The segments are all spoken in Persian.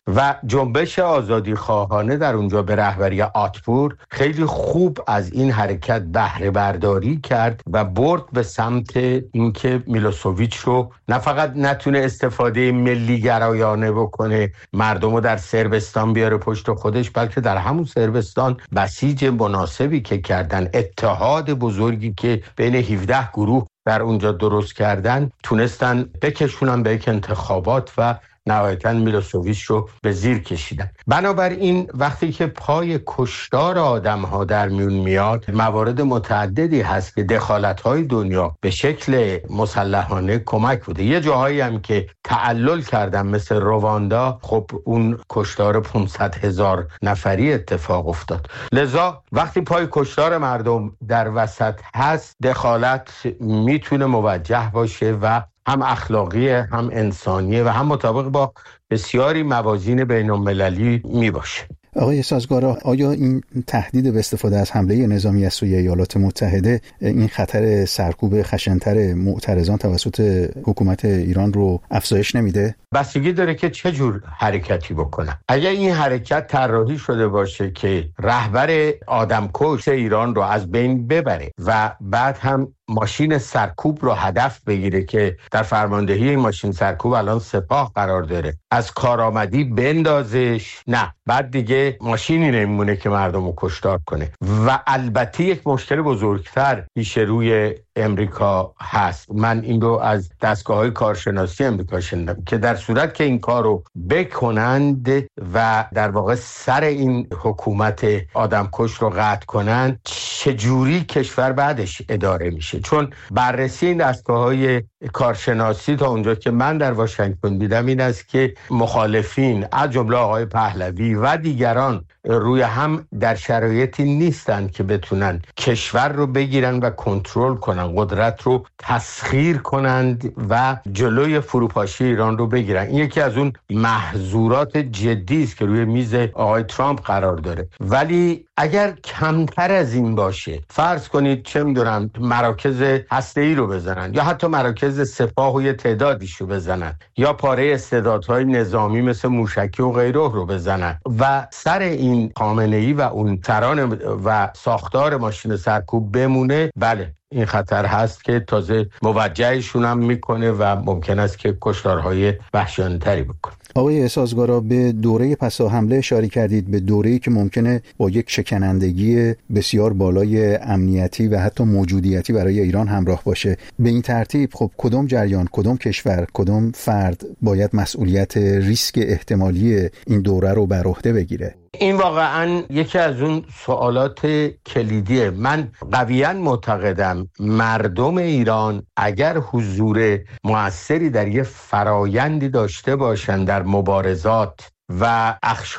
و جنبش آزادی خواهانه در اونجا به رهبری آتپور خیلی خوب از این حرکت بهره برداری کرد و برد به سمت اینکه میلوسوویچ رو نه فقط نتونه استفاده ملی گرایانه بکنه، مردم رو در صربستان بیاره پشت خودش، بلکه در همون صربستان بسیج مناسبی که کردن، اتحاد بزرگی که بین 17 گروه در اونجا درست کردن، تونستن بکشونن به یک انتخابات و نهایتاً میلوسوویچ رو به زیر کشیدن. بنابراین وقتی که پای کشتار آدم‌ها در میون میاد، موارد متعددی هست که دخالت‌های دنیا به شکل مسلحانه کمک بوده. یه جاهایی هم که تعلل کردن مثل رواندا، خب اون کشتار 500,000 نفری اتفاق افتاد. لذا وقتی پای کشتار مردم در وسط هست، دخالت میتونه موجه باشه و هم اخلاقی، هم انسانیه و هم مطابق با بسیاری موازین بین‌المللی می باشه. آقای سازگارا، آیا این تهدید به استفاده از حمله نظامی از سوی ایالات متحده این خطر سرکوب خشن‌تر معترضان توسط حکومت ایران رو افزایش نمیده؟ بستگی داره که چه جور حرکتی بکنن. اگر این حرکت طراحی شده باشه که رهبر آدمکش ایران رو از بین ببره و بعد هم ماشین سرکوب رو هدف بگیره که در فرماندهی این ماشین سرکوب الان سپاه قرار داره، از کارآمدی بندازش، نه، بعد دیگه ماشینی نمیمونه که مردم رو کشتار کنه. و البته یک مشکل بزرگتر پیش روی امریکا هست. من این رو از دستگاه‌های کارشناسی امریکا شنیدم که در صورت که این کار رو بکنند و در واقع سر این حکومت آدمکش رو قطع کنند، چجوری کشور بعدش اداره میشه؟ چون بررسی این دستگاه‌های کارشناسی تا اونجا که من در واشنگتن دیدم این است که مخالفین از جمله آقای پهلوی و دیگران روی هم در شرایطی نیستند که بتونن کشور رو بگیرن و کنترل کنن، قدرت رو تسخیر کنند و جلوی فروپاشی ایران رو بگیرن. این یکی از اون محظورات جدی است که روی میز آقای ترامپ قرار داره. ولی اگر کمتر از این باشه، فرض کنید چه میدونم مراکز هسته‌ای رو بزنن یا حتی مراکز سپاه و یه تعدادیش رو بزنن یا پاره استعدادهای نظامی مثل موشکی و غیره رو بزنن و سر این خامنه‌ای و اون سران و ساختار ماشین سرکوب بمونه، بله این خطر هست که تازه موجهشون هم میکنه و ممکن است که کشتارهای وحشیانه‌تری بکنه. آقای سازگارا، به دوره پسا حمله اشاره کردید، به دوره‌ای که ممکنه با یک شکنندگی بسیار بالای امنیتی و حتی موجودیتی برای ایران همراه باشه. به این ترتیب خب کدام جریان، کدام کشور، کدام فرد باید مسئولیت ریسک احتمالی این دوره رو بر عهده بگیره؟ این واقعا یکی از اون سوالات کلیدیه. من قویاً معتقدم مردم ایران اگر حضور مؤثری در یه فرایندی داشته باشند در مبارزات و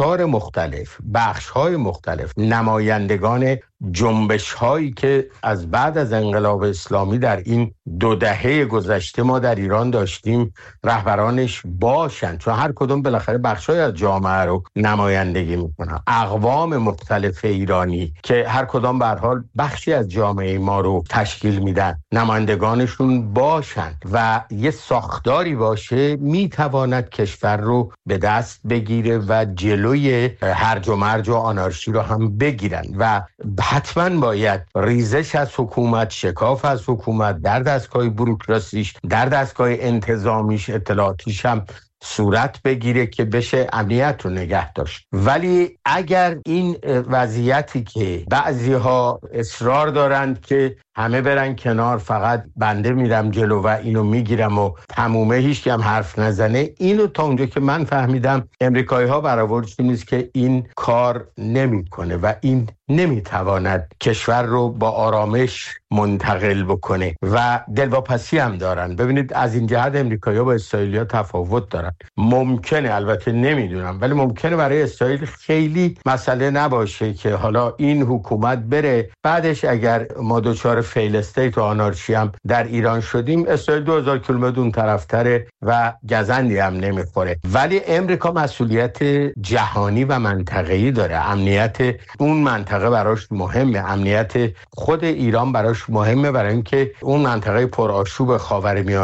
بخش‌های مختلف نمایندگان جنبش‌هایی که از بعد از انقلاب اسلامی در این 2 دهه گذشته ما در ایران داشتیم رهبرانش باشند، چون هر کدوم بالاخره بخش‌های از جامعه رو نمایندگی میکنن. اقوام مختلف ایرانی که هر کدام به هر حال بخشی از جامعه ما رو تشکیل میدن، نمایندگانشون باشند و یه ساختاری باشه، میتواند کشور رو به دست بگیره و جلوی هرج و مرج و آنارشی رو هم بگیرن و حتما باید ریزش از حکومت، شکاف از حکومت در دستگاه بوروکراسیش، در دستگاه انتظامیش، اطلاعاتیش هم صورت بگیره که بشه امنیت رو نگه داشت. ولی اگر این وضعیتی که بعضی‌ها اصرار دارند که همه برن کنار، فقط بنده میرم جلو و اینو میگیرم و تمومه، هیچ که هم حرف نزنه، اینو تا اونجا که من فهمیدم امریکایی‌ها برآوردشون نیست که این کار نمیکنه و این نمیتواند کشور رو با آرامش منتقل بکنه و دلواپسی هم دارن. ببینید از این جهت امریکایی‌ها با اسرائیلی‌ها تفاوت دارن. ممکنه، البته نمیدونم، ولی ممکنه برای اسرائیل خیلی مسئله نباشه که حالا این حکومت بره، بعدش اگر ما دچار فیل استیت و آنارشی هم در ایران شدیم، اسرائیل 2000 کیلومتر اون طرفتره و گزندی هم نمیخوره. ولی امریکا مسئولیت جهانی و منطقه‌ای داره. امنیت اون منطقه براش مهمه، امنیت خود ایران براش مهمه، برای اینکه اون منطقه پرآشوب خاورمیانه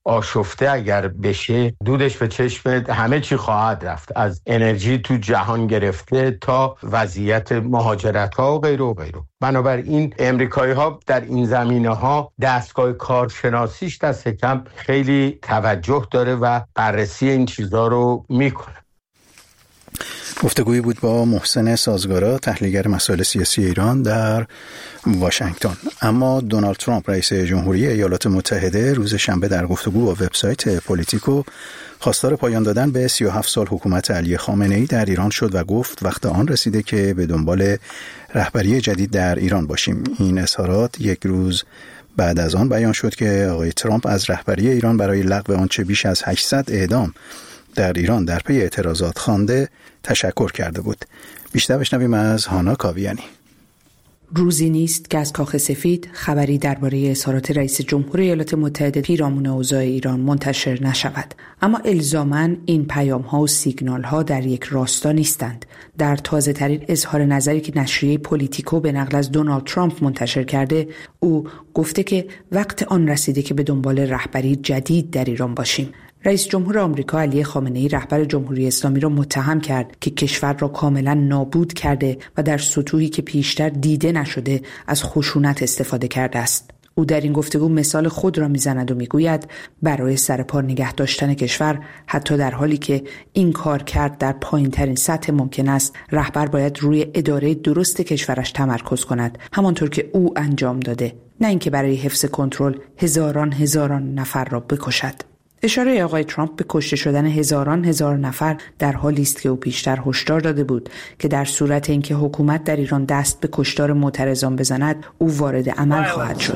آشفته اگر بشه دودش به چشم همه چی خواهد رفت، از انرژی تو جهان گرفته تا وضعیت مهاجرت ها و غیره و غیره. بنابراین امریکایی ها در این زمینه ها دستگاه کارشناسیش دست کم خیلی توجه داره و بررسی این چیزها رو میکنه. گفتگویی بود با محسن سازگارا، تحلیلگر مسائل سیاسی ایران در واشنگتن. اما دونالد ترامپ رئیس جمهوری ایالات متحده روز شنبه در گفتگو با وبسایت پولیتیکو خواستار پایان دادن به 37 سال حکومت علی خامنه‌ای در ایران شد و گفت وقت آن رسیده که به دنبال رهبری جدید در ایران باشیم. این اظهارات یک روز بعد از آن بیان شد که آقای ترامپ از رهبری ایران برای لغو آنچه بیش از 800 اعدام در ایران در پی اعتراضات خوانده تشکر کرده بود. بیشتر بشنویم از هانا کاویانی. روزی نیست که از کاخ سفید خبری درباره اظهارات رئیس جمهوری ایالات متحده پیرامون اوضاع ایران منتشر نشود. اما الزاماً این پیام‌ها و سیگنال‌ها در یک راستا نیستند. در تازه‌ترین اظهار نظری که نشریه پولیتیکو به نقل از دونالد ترامپ منتشر کرده، او گفته که وقت آن رسیده که به دنبال رهبری جدید در ایران باشیم. رئیس جمهور آمریکا علی خامنه‌ای رهبر جمهوری اسلامی را متهم کرد که کشور را کاملا نابود کرده و در سطوحی که پیشتر دیده نشده از خشونت استفاده کرده است. او در این گفتگو مثال خود را میزند و میگوید برای سرپا نگه داشتن کشور، حتی در حالی که این کار کرد در پایین‌ترین سطح ممکن است، رهبر باید روی اداره درست کشورش تمرکز کند، همانطور که او انجام داده، نه اینکه برای حفظ کنترل هزاران نفر را بکشد. اشاره آقای ترامپ به کشته شدن هزار نفر در حالی است که او پیشتر هشدار داده بود که در صورت اینکه حکومت در ایران دست به کشتار معترضان بزند، او وارد عمل خواهد شد.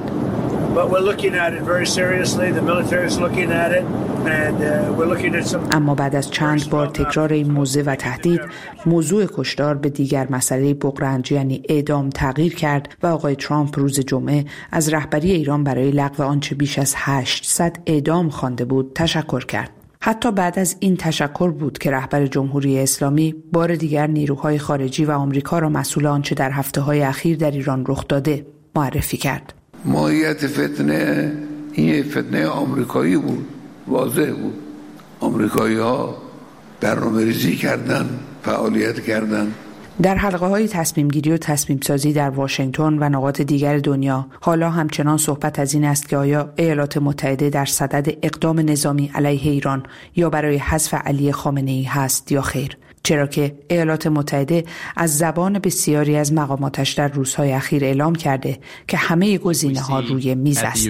اما بعد از چند بار تکرار این موضوع و تهدید، موضوع کشتار به دیگر مسئله بغرنج یعنی اعدام تغییر کرد و آقای ترامپ روز جمعه از رهبری ایران برای لغو آنچه بیش از 800 اعدام خوانده بود تشکر کرد. حتی بعد از این تشکر بود که رهبر جمهوری اسلامی بار دیگر نیروهای خارجی و آمریکا را مسئول آنچه در هفته‌های اخیر در ایران رخ داده معرفی کرد. ماهیت فتنه این فتنه آمریکایی بود، واضح بود. آمریکایی‌ها برنامه‌ریزی کردن، فعالیت کردن. در حلقه‌های تصمیم‌گیری و تصمیم‌سازی در واشنگتن و نقاط دیگر دنیا حالا همچنان صحبت از این است که آیا ایالات متحده در صدد اقدام نظامی علیه ایران یا برای حذف علی خامنه‌ای هست یا خیر، چرا که ایالات متحده از زبان بسیاری از مقاماتش در روزهای اخیر اعلام کرده که همه گزینه‌ها روی میز است.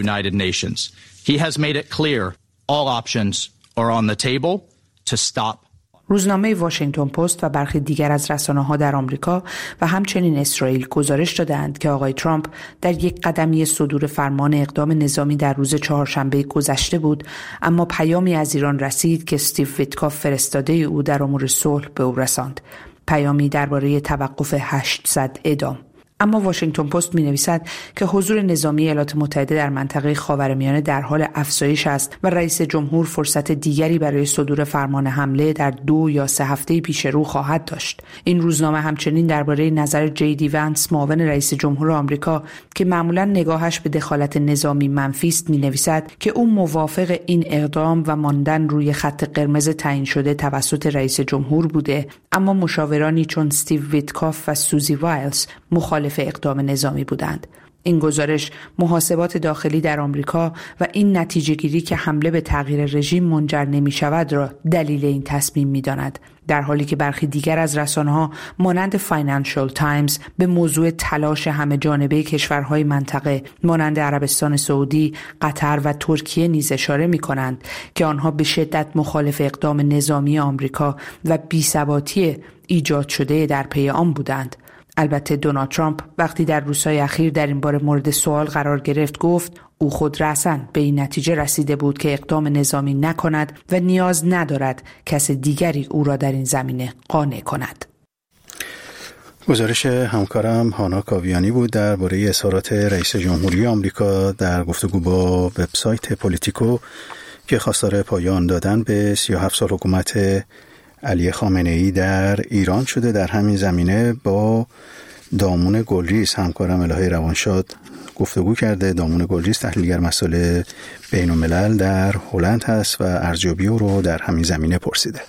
روزنامه واشنگتن پست و برخی دیگر از رسانه‌ها در آمریکا و همچنین اسرائیل گزارش دادند که آقای ترامپ در یک قدمی صدور فرمان اقدام نظامی در روز چهارشنبه گذشته بود، اما پیامی از ایران رسید که استیو ویتکاف فرستاده او در امور صلح به او رساند. پیامی درباره توقف 800 اعدام. اما واشنگتن پست می‌نویسد که حضور نظامی ایالات متحده در منطقه خاورمیانه در حال افزایش است و رئیس جمهور فرصت دیگری برای صدور فرمان حمله در 2 یا 3 هفته پیش رو خواهد داشت. این روزنامه همچنین درباره نظر JD Vance معاون رئیس جمهور آمریکا که معمولاً نگاهش به دخالت نظامی منفی است می‌نویسد که او موافق این اقدام و ماندن روی خط قرمز تعیین شده توسط رئیس جمهور بوده، اما مشاورانی چون استیو ویتکاف و سوزی وایلز مخالف اقدام نظامی بودند. این گزارش محاسبات داخلی در آمریکا و این نتیجه گیری که حمله به تغییر رژیم منجر نمی شود را دلیل این تصمیم می داند، در حالی که برخی دیگر از رسانه‌ها مانند فاینانشال تایمز به موضوع تلاش همه جانبه کشورهای منطقه مانند عربستان سعودی، قطر و ترکیه نیز اشاره می کنند که آنها به شدت مخالف اقدام نظامی آمریکا و بی‌ثباتی ایجاد شده در پی آن بودند. البته دونالد ترامپ وقتی در روزهای اخیر در این باره مورد سوال قرار گرفت گفت او خود رأساً به این نتیجه رسیده بود که اقدام نظامی نکند و نیاز ندارد کس دیگری او را در این زمینه قانع کند. گزارش همکارم هانا کاویانی بود درباره اظهارات رئیس جمهوری آمریکا در گفتگو با وبسایت پولیتیکو که خواستار پایان دادن به 37 سال حکومت علی خامنه‌ای در ایران شده. در همین زمینه با دامون گلریز همکارم الهه روانشاد گفتگو کرده. دامون گلریز تحلیلگر مسائل بین‌الملل در هلند هست و ارزیابی رو در همین زمینه پرسیده.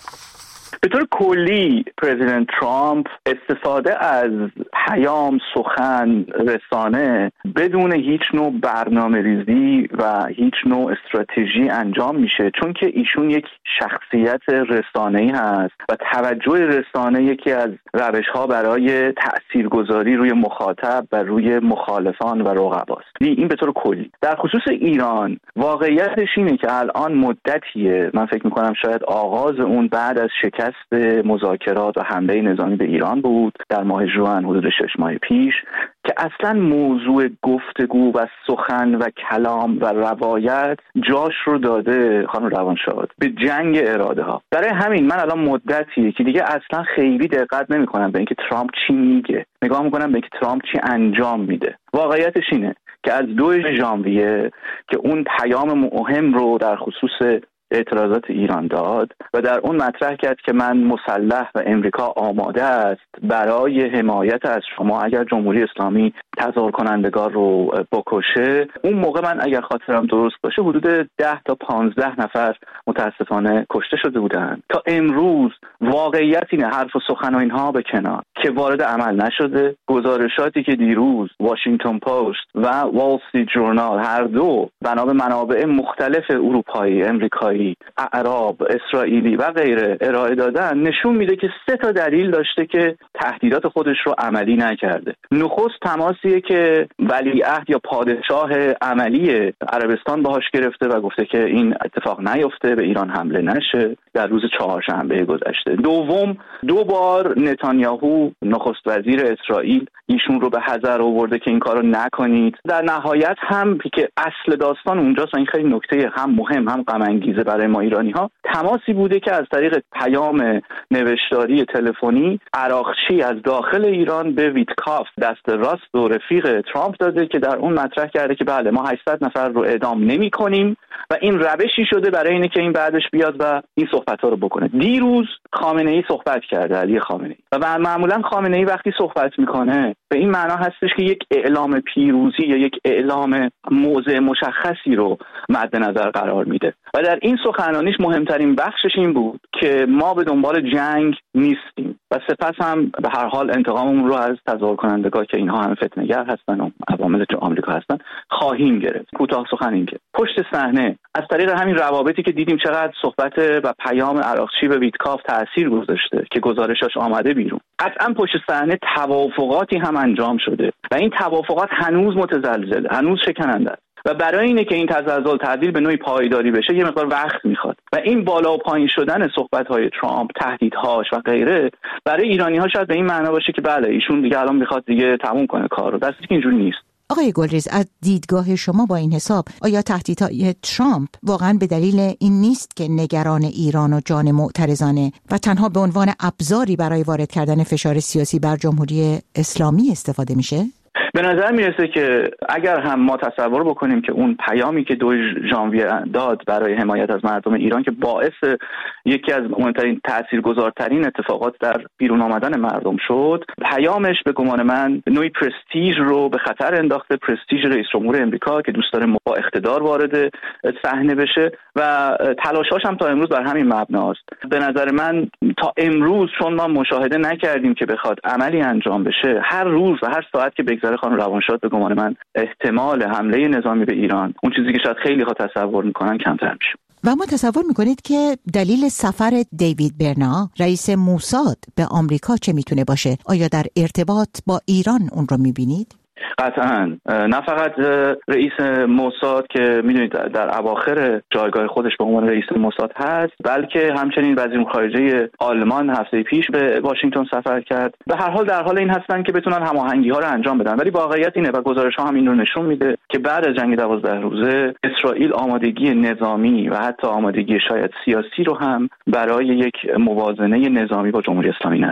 به طور کلی پرزیدنت ترامپ استفاده از پیام، سخن، رسانه بدون هیچ نوع برنامه ریزی و هیچ نوع استراتژی انجام میشه، چون که ایشون یک شخصیت رسانه‌ای هست و توجه رسانه یکی از روش‌ها برای تاثیرگذاری روی مخاطب و روی مخالفان و رقباست. این به طور کلی. در خصوص ایران واقعیتش اینه که الان مدتیه، من فکر می‌کنم شاید آغاز اون بعد از شکست مذاکرات و حمله نظامی به ایران بود در ماه ژوئن حدود 6 ماه پیش، که اصلا موضوع گفتگو و سخن و کلام و روایت جاش رو داده خانم روانشاد به جنگ اراده ها. برای همین من الان مدتیه که دیگه اصلا خیلی دقت نمی‌کنم به اینکه ترامپ چی میگه، نگاه می‌کنم به اینکه ترامپ چی انجام میده. واقعیتش اینه که از 2 ژانویه که اون پیام مهم رو در خصوص اعتراضات ایران داد و در اون مطرح کرد که من مسلح و امریکا آماده است برای حمایت از شما اگر جمهوری اسلامی تظاهر کنندگان رو بکشه. اون موقع من اگر خاطرم درست باشه حدود 10 تا 15 نفر متاسفانه کشته شده بودند. تا امروز واقعیت اینه، حرف و سخن و اینها به کنار، که وارد عمل نشده. گزارشاتی که دیروز واشنگتن پست و وال استریت ژورنال هر دو بنا به منابع مختلف اروپایی، امریکایی، اعراب، اسرائیلی و غیره ارائه دادن نشون میده که 3 تا دلیل داشته که تهدیدات خودش رو عملی نکرده. نخست تماسیه که ولیعهد یا پادشاه عملی عربستان باهاش گرفته و گفته که این اتفاق نیفته، به ایران حمله نشه در روز چهارشنبه گذشته. دوم، 2 بار نتانیاهو نخست وزیر اسرائیل ایشون رو به حذر آورده که این کارو نکنید. در نهایت هم که اصل داستان اونجاست و این خیلی نکته هم مهم هم غم انگیزه برای ما ایرانی‌ها، تماسی بوده که از طریق پیام نوشتاری تلفنی عراقچی از داخل ایران به ویتکاف دست راست و رفیق ترامپ داده که در اون مطرح کرده که بله ما 800 نفر رو اعدام نمی‌کنیم و این روشی شده برای اینه که این بعدش بیاد و این صحبت‌ها رو بکنه. دیروز خامنه‌ای صحبت کرده، علی خامنه‌ای، و معمولا خامنه‌ای وقتی صحبت میکنه به این معنا هستش که یک اعلام پیروزی یا یک اعلام موضع مشخصی رو مد نظر قرار میده و در این سخنرانیش مهمترین بخشش این بود که ما به دنبال جنگ نیستیم و سپس هم به هر حال انتقاممون رو از تظاهر کنندگان که اینها هم فتنه‌گر هستن و عوامل آمریکا هستن خواهیم گرفت. کوتاه سخن این که پشت صحنه از طریق همین روابطی که دیدیم چقدر صحبت و پیام عراقچی به ویتکاف تأثیر گذاشته که گزارشاش آمده بیرون، قطعا پشت صحنه توافقاتی هم انجام شده و این توافقات هنوز متزلزله، هنوز شکننده است و برای اینه که این تزلزل تبدیل به نوعی پایداری بشه یه مقدار وقت میخواد و این بالا و پایین شدن صحبت‌های ترامپ، تهدیدهاش و غیره برای ایرانی‌ها شاید به این معنا باشه که بله ایشون دیگه الان میخواد دیگه تموم کنه کار رو، دستی که اینجوری نیست. آقای گلریز، از دیدگاه شما با این حساب آیا تهدیدهای ترامپ واقعا به دلیل این نیست که نگران ایران و جان معترضانه و تنها به عنوان ابزاری برای وارد کردن فشار سیاسی بر جمهوری اسلامی استفاده میشه؟ به نظر میرسه که اگر هم ما تصور بکنیم که اون پیامی که 2 ژانویه داد برای حمایت از مردم ایران که باعث یکی از مهمترین تاثیرگذارترین اتفاقات در بیرون آمدن مردم شد، پیامش به گمان من نوعی پرستیژ رو به خطر انداخته، پرستیژ رئیس جمهور امریکا که دوست داره با اقتدار وارد صحنه بشه و تلاشاش هم تا امروز بر همین مبناست. به نظر من تا امروز چون ما مشاهده نکردیم که بخواد عملی انجام بشه، هر روز و هر ساعت که بگذره خانم روانشاد به گمان من احتمال حمله نظامی به ایران، اون چیزی که شاید خیلی ها تصور میکنن، کمتر میشه. و ما تصور میکنید که دلیل سفر دیوید برنا رئیس موساد به آمریکا چه میتونه باشه؟ آیا در ارتباط با ایران اون رو میبینید؟ قطعاً نه فقط رئیس موساد که میدونید در اواخر جایگاه خودش به عنوان رئیس موساد هست، بلکه همچنین وزیر خارجه آلمان هفته پیش به واشنگتن سفر کرد. به هر حال در حال این هستن که بتونن هماهنگی ها رو انجام بدن، ولی واقعیت اینه و گزارش ها هم این رو نشون میده که بعد از جنگ 12 روزه اسرائیل آمادگی نظامی و حتی آمادگی شاید سیاسی رو هم برای یک موازنه نظامی با جمهوری اسلامی نداره.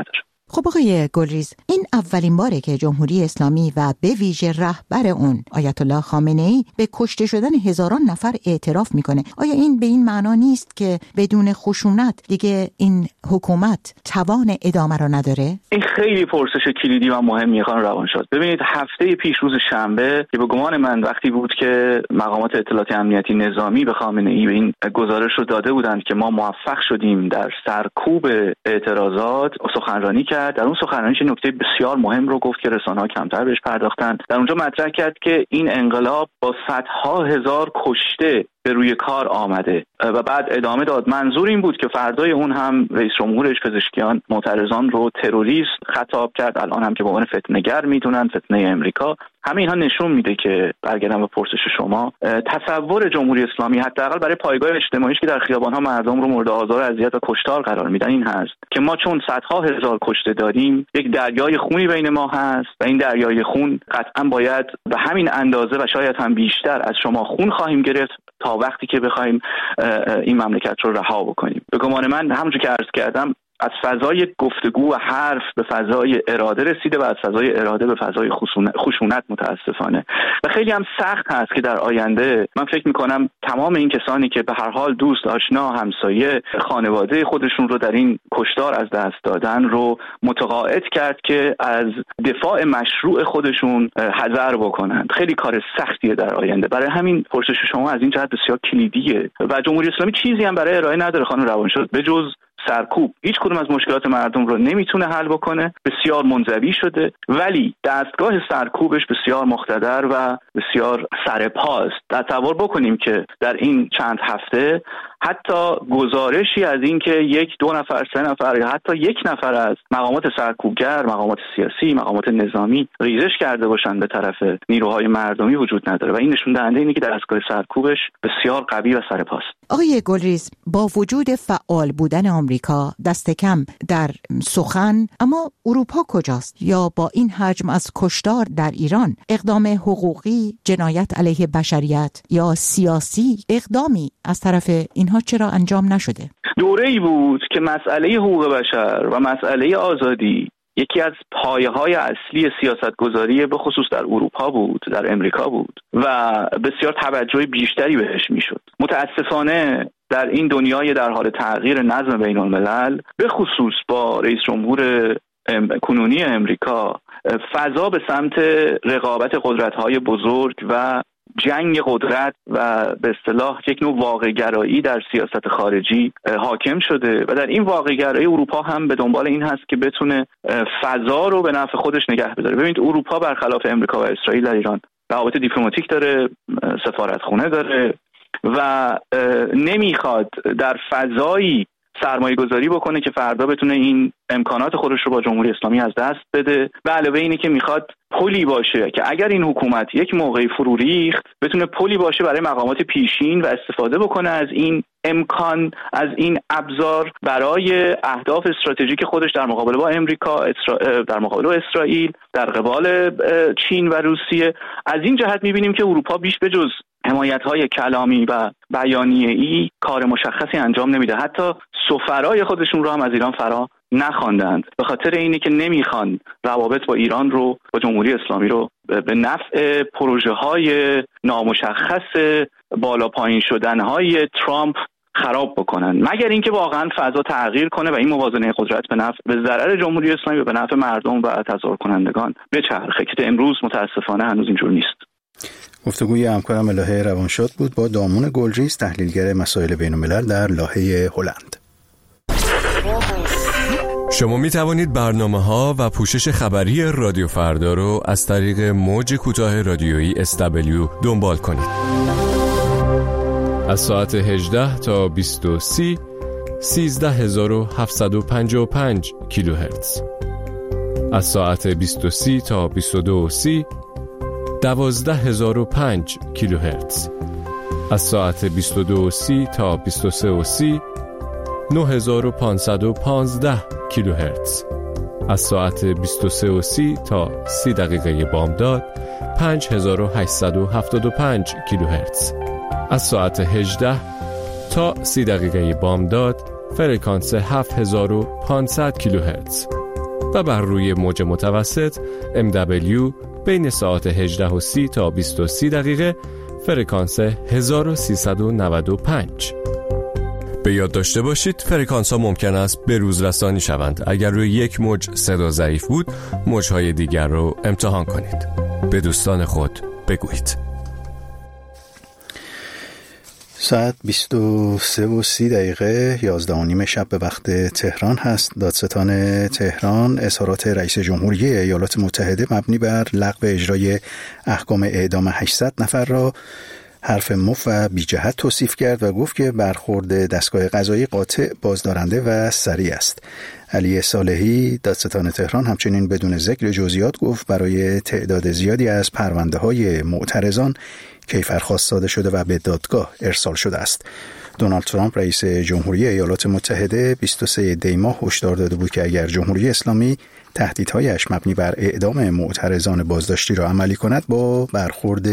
خب آقای گلریز، این اولین باره که جمهوری اسلامی و به ویژه رهبر اون آیت الله خامنه‌ای به کشته شدن هزاران نفر اعتراف میکنه. آیا این به این معنا نیست که بدون خشونت دیگه این حکومت توان ادامه را نداره؟ این خیلی پرسش کلیدی و مهمیه خانم روانشاد. ببینید هفته پیش روز شنبه که به گمان من وقتی بود که مقامات اطلاعاتی امنیتی نظامی به خامنه‌ای این گزارش رو داده بودند که ما موفق شدیم در سرکوب اعتراضات، سخنرانی کرد. در اون سخنرانیش نکته بسیار مهم رو گفت که رسانه‌ها کمتر بهش پرداختن. در اونجا مطرح کرد که این انقلاب با صدها هزار کشته به روی کار آمده و بعد ادامه داد. منظور این بود که فردای اون هم رئیس جمهورش پزشکیان معترضان رو تروریست خطاب کرد، الان هم که به عنوان فتنه‌گر میدونن، فتنه امریکا. همه اینها نشون میده که برگردم به پرسش شما، تصور جمهوری اسلامی حداقل برای پایگاه اجتماعیش که در خیابان‌ها مردم رو مورد آزار و اذیت و کشتار قرار میدن این هست که ما چون صدها هزار کشته داریم، یک دریای خونی بین ما هست و این دریای خون قطعا باید به همین اندازه و شاید هم بیشتر از شما خون خواهیم گرفت تا وقتی که بخوایم این مملکت رو رها بکنیم. به گمان من همونجور که عرض کردم از فضای گفتگو و حرف به فضای اراده رسیده و از فضای اراده به فضای خشونت متاسفانه و خیلی هم سخت هست که در آینده من فکر میکنم تمام این کسانی که به هر حال دوست، آشنا، همسایه، خانواده خودشون رو در این کشتار از دست دادن رو متقاعد کرد که از دفاع مشروع خودشون حذر بکنند. خیلی کار سختیه در آینده. برای همین پرسش شما از این جهت بسیار کلیدیه و جمهوری اسلامی چیزی هم برای ارائه نداره خانم روانشاد به جز سرکوب. هیچ کدوم از مشکلات مردم رو نمیتونه حل بکنه، بسیار منزوی شده، ولی دستگاه سرکوبش بسیار مقتدر و بسیار سرپاست. تصور بکنیم که در این چند هفته حتی گزارشی از این که 1، 2 نفر، 3 نفر یا حتی 1 نفر از مقامات سرکوبگر، مقامات سیاسی، مقامات نظامی ریزش کرده باشند به طرف نیروهای مردمی وجود نداره و این نشون دهنده اینه که دستگاه سرکوبش بسیار قوی و سرپاست. آقای گلریز، با وجود فعال بودن آمریکا دست کم در سخن، اما اروپا کجاست؟ یا با این حجم از کشتار در ایران اقدام حقوقی، جنایت علیه بشریت یا سیاسی اقدامی از طرف اینها چرا انجام نشده؟ دوره‌ای بود که مسئله حقوق بشر و مسئله آزادی یکی از پایه‌های اصلی سیاستگذاری به خصوص در اروپا بود، در امریکا بود و بسیار توجه بیشتری بهش میشد. متاسفانه در این دنیای در حال تغییر نظم بین الملل، به خصوص با رئیس جمهور کنونی امریکا، فضا به سمت رقابت قدرت‌های بزرگ و جنگ قدرت و به اصطلاح یک نوع واقع‌گرایی در سیاست خارجی حاکم شده و در این واقع‌گرایی اروپا هم به دنبال این هست که بتونه فضا رو به نفع خودش نگه بداره. ببینید اروپا برخلاف امریکا و اسرائیل در ایران روابط دیپلماتیک داره، سفارتخونه داره و نمیخواد در فضایی سرمایه گذاری بکنه که فردا بتونه این امکانات خودش رو با جمهوری اسلامی از دست بده و علاوه اینه که میخواد پلی باشه که اگر این حکومت یک موقعی فرو ریخت بتونه پلی باشه برای مقامات پیشین و استفاده بکنه از این امکان، از این ابزار برای اهداف استراتژیک خودش در مقابله با امریکا، در مقابله با اسرائیل، در قبال چین و روسیه. از این جهت میبینیم که اروپا بیش به جز حمایت‌های کلامی و بیانیه‌ای کار مشخصی انجام نمیده. حتی سفرای خودشون رو هم از ایران فرا نخواندند به خاطر اینی که نمیخوان روابط با ایران رو، با جمهوری اسلامی رو به نفع پروژه‌های نامشخص بالا پایین شدن‌های ترامپ خراب بکنن، مگر اینکه واقعا فضا تغییر کنه و این موازنه قدرت به ضرر جمهوری اسلامی و به نفع مردم و تظاهر کنندگان بچرخه که امروز متاسفانه هنوز اینجور نیست. گفتگوی همکارم الهه روانشاد بود با دامون گلریز، تحلیلگر مسائل بین‌الملل در لاهه هلند. شما می توانید برنامه‌ها و پوشش خبری رادیو فردا رو از طریق موج کوتاه رادیویی SW دنبال کنید. از ساعت 18 تا 20:30 13755 کیلوهرتز. از ساعت 20:30 تا 22:30 12005 کیلوهرتز. از ساعت 22:30 تا 23:30 9515 کیلوهرتز. از ساعت 23:30 تا 30 دقیقه بامداد 5875 کیلوهرتز. از ساعت 18 تا 30 دقیقه بامداد فرکانس 7500 کیلوهرتز. و بر روی موج متوسط MW بین ساعت 18:30 تا 20:30 دقیقه فرکانس 1395. به یاد داشته باشید فرکانس ها ممکن است به روز رسانی شوند. اگر روی یک موج صدا ضعیف بود، موجهای دیگر رو امتحان کنید. به دوستان خود بگویید. ساعت 23:30 دقیقه 11:30 شب به وقت تهران هست. دادستان تهران اظهارات رئیس جمهوری ایالات متحده مبنی بر لغو اجرای احکام اعدام 800 نفر را حرف مفت و بی جهت توصیف کرد و گفت که برخورد دستگاه قضایی قاطع، بازدارنده و سریع است. علی صالحی دادستان تهران همچنین بدون ذکر جزئیات گفت برای تعداد زیادی از پرونده‌های معترضان کیفرخواست صادر شده و به دادگاه ارسال شده است. دونالد ترامپ رئیس جمهوری ایالات متحده 23 دی ماه هشدار داده بود که اگر جمهوری اسلامی تهدیدهایش مبنی بر اعدام معترضان بازداشتی را عملی کند با برخورد